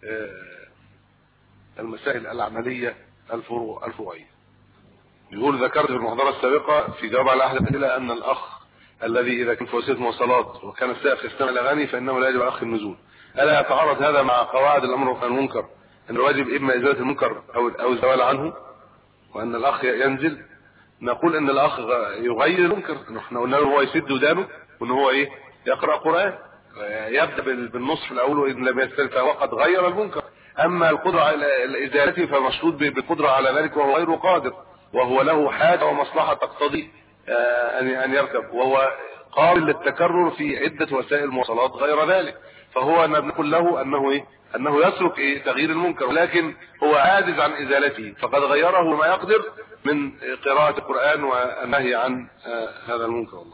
B: المسائل العمليه الفروعيه. يقول ذكرت في المحاضره السابقه في جواب على احد الاسئله ان الاخ
A: الذي إذا كان في وسيلة مواصلات وكان السائق يستمع الأغاني فإنه لا يجب على أخذ النزول. ألا يتعارض هذا مع قواعد الأمر والمنكر أن الواجب إما إزالة المنكر أو أو الزوال عنه، وأن الأخ ينزل؟ نقول أن الأخ يغير المنكر. نحن قلنا له هو يسد ودانه وأنه هو إيه يقرأ قرآن، يبدأ بالنصف الأول وإن لم يستل فهو قد غير المنكر. أما القدرة على إزالته فمشروط بالقدرة على ذلك وهو غير قادر، وهو له حاجة ومصلحة تقتضي أن يركب، وهو قابل للتكرر في عدة وسائل المواصلات غير ذلك، فهو نقول له أنه إيه؟ أنه يسلك إيه؟ تغيير المنكر، ولكن هو عاجز عن إزالته فقد غيره ما يقدر من قراءة القرآن والنهي عن هذا المنكر. الله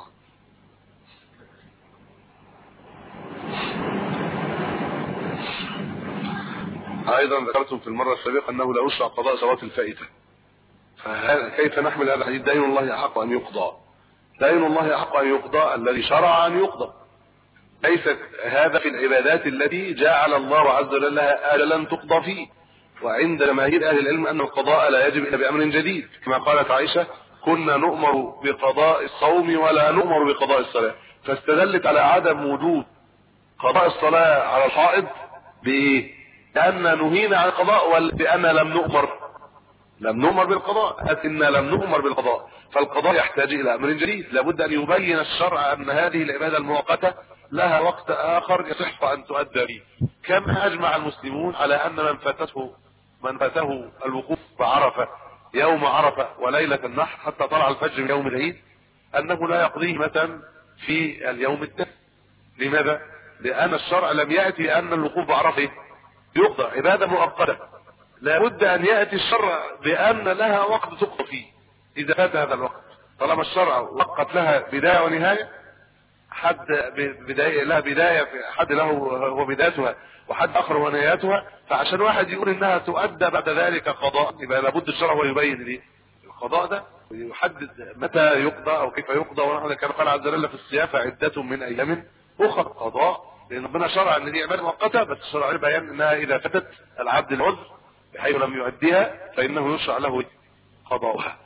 A: أيضا ذكرتم في المرة السابقة أنه لا يشرع قضاء صلاة الفائتة، فكيف نحمل هذا الحديث؟ دين الله أحق أن يقضى، دين الله أحق أن يقضى الذي شرع أن يقضى، ليس هذا في العبادات التي جعل الله عز وجل لها أجلا تقضى فيه. وعند جماهير أهل العلم أن القضاء لا يجب إلا بأمر جديد، كما قالت عائشة كنا نؤمر بقضاء الصوم ولا نؤمر بقضاء الصلاة، فاستدلت على عدم وجود قضاء الصلاة على الحائض بإيه؟ لأن نهينا عن القضاء، ولأن لم نؤمر لم نؤمر بالقضاء، لكننا لم نؤمر بالقضاء، فالقضاء يحتاج إلى أمر جديد. لابد أن يبين الشرع أن هذه العبادة المؤقتة لها وقت آخر يصح أن تؤدى به. كما أجمع المسلمون على أن من فاتته من فاته الوقوف بعرفة يوم عرفة وليلة النحر حتى طلع الفجر من يوم العيد أنه لا يقضيه مثلا في اليوم التالي. لماذا؟ لأن الشرع لم يأتي أن الوقوف بعرفة يقضى عبادة مؤقتة، لابد أن يأتي الشرع بأن لها وقت تقضى فيه. إذا فات هذا الوقت طالما الشرع وقت لها بداية ونهاية، حد بداية لها بداية، حد له هو بدايتها وحد آخر هو نهايتها، فعشان واحد يقول إنها تؤدى بعد ذلك قضاء يبقى لابد الشرع هو يبين ليه القضاء ده ويحدد متى يقضى أو كيف يقضى. ونحن كما قال عز وجل في الصيام عدة من أيام أخرى قضاء، لأن ربنا شرع أن دي عبادة مؤقتة، بس الشرع بيان أنها إذا فاتت العبد العذر بحيث لم يؤديها فإنه يشرع له قضاؤها.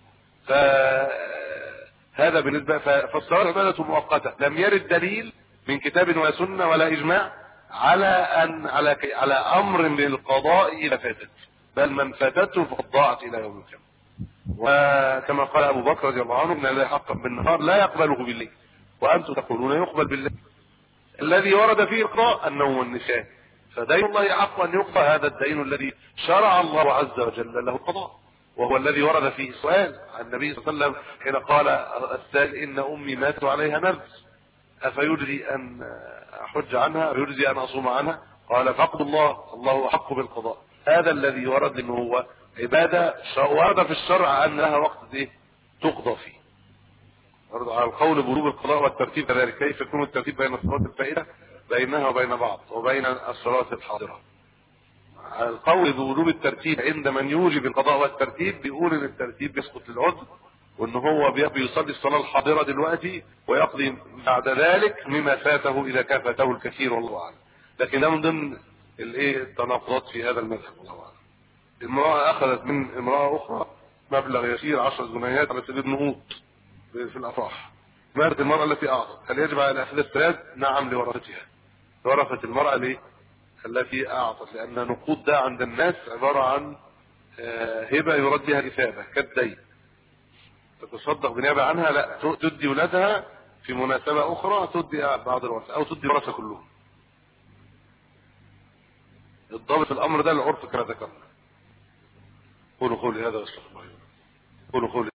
A: فهذا بالنسبة فالصلاة عبادة مؤقتة، لم يرد دليل من كتاب وسنة ولا إجماع على أن على على أمر للقضاء إذا فاتت، بل من فاتته فقد ضاعت إلى يوم القيامة. وكما قال أبو بكر رضي الله عنه: إن لا حقا بالنهار لا يقبله بالليل وأنتم تقولون يقبل بالليل. الذي ورد فيه القضاء النوم والنساء، فدين الله حق أن يقضى، هذا الدين الذي شرع الله عز وجل له القضاء، وهو الذي ورد فيه السؤال عن النبي صلى الله عليه وسلم حين قال السائل: إن أمي مات عليها نفس أفيجزي أن أحج عنها أفيجزي أن أصوم عنها؟ قال: فقد الله الله أحق بالقضاء. هذا الذي ورد إنه هو عبادة ورد في الشرع أن لها وقت إيه تقضى فيه. ورد على القول بوجوب القضاء والترتيب كذلك. كيف يكون الترتيب بين الصلاة الفائتة بينها وبين بعض وبين الصلاة الحاضرة؟ على القول بوجوب الترتيب عند من يوجب القضاء والترتيب بيقول ان الترتيب بيسقط للعذر، وان هو بيصلي الصلاة الحاضرة دلوقتي ويقضي بعد ذلك مما فاته اذا كان فاته الكثير والله اعلم. لكن ده من ضمن الايه التناقضات في هذا المذهب والله اعلم. امرأة اخذت من امرأة اخرى مبلغ يسير عشر جنيهات على سبيل النقود في الافراح، ماتت المرأة التي اعطت، هل يجب على اخذ الثلاث؟ نعم لورثتها، ورثت المرأة ليه التي اعطت، لان نقود ده عند الناس عبارة عن هبة يرد بها الاثابة كالدين، تتصدق بنيابة عنها، لا تدي ولادها في مناسبة اخرى، تدي بعض الورثة او تدي الورثة كلهم. الضابط الامر ده العرف كما ذكرنا. قولوا قولي هذا واستغفر الله. قولوا قولي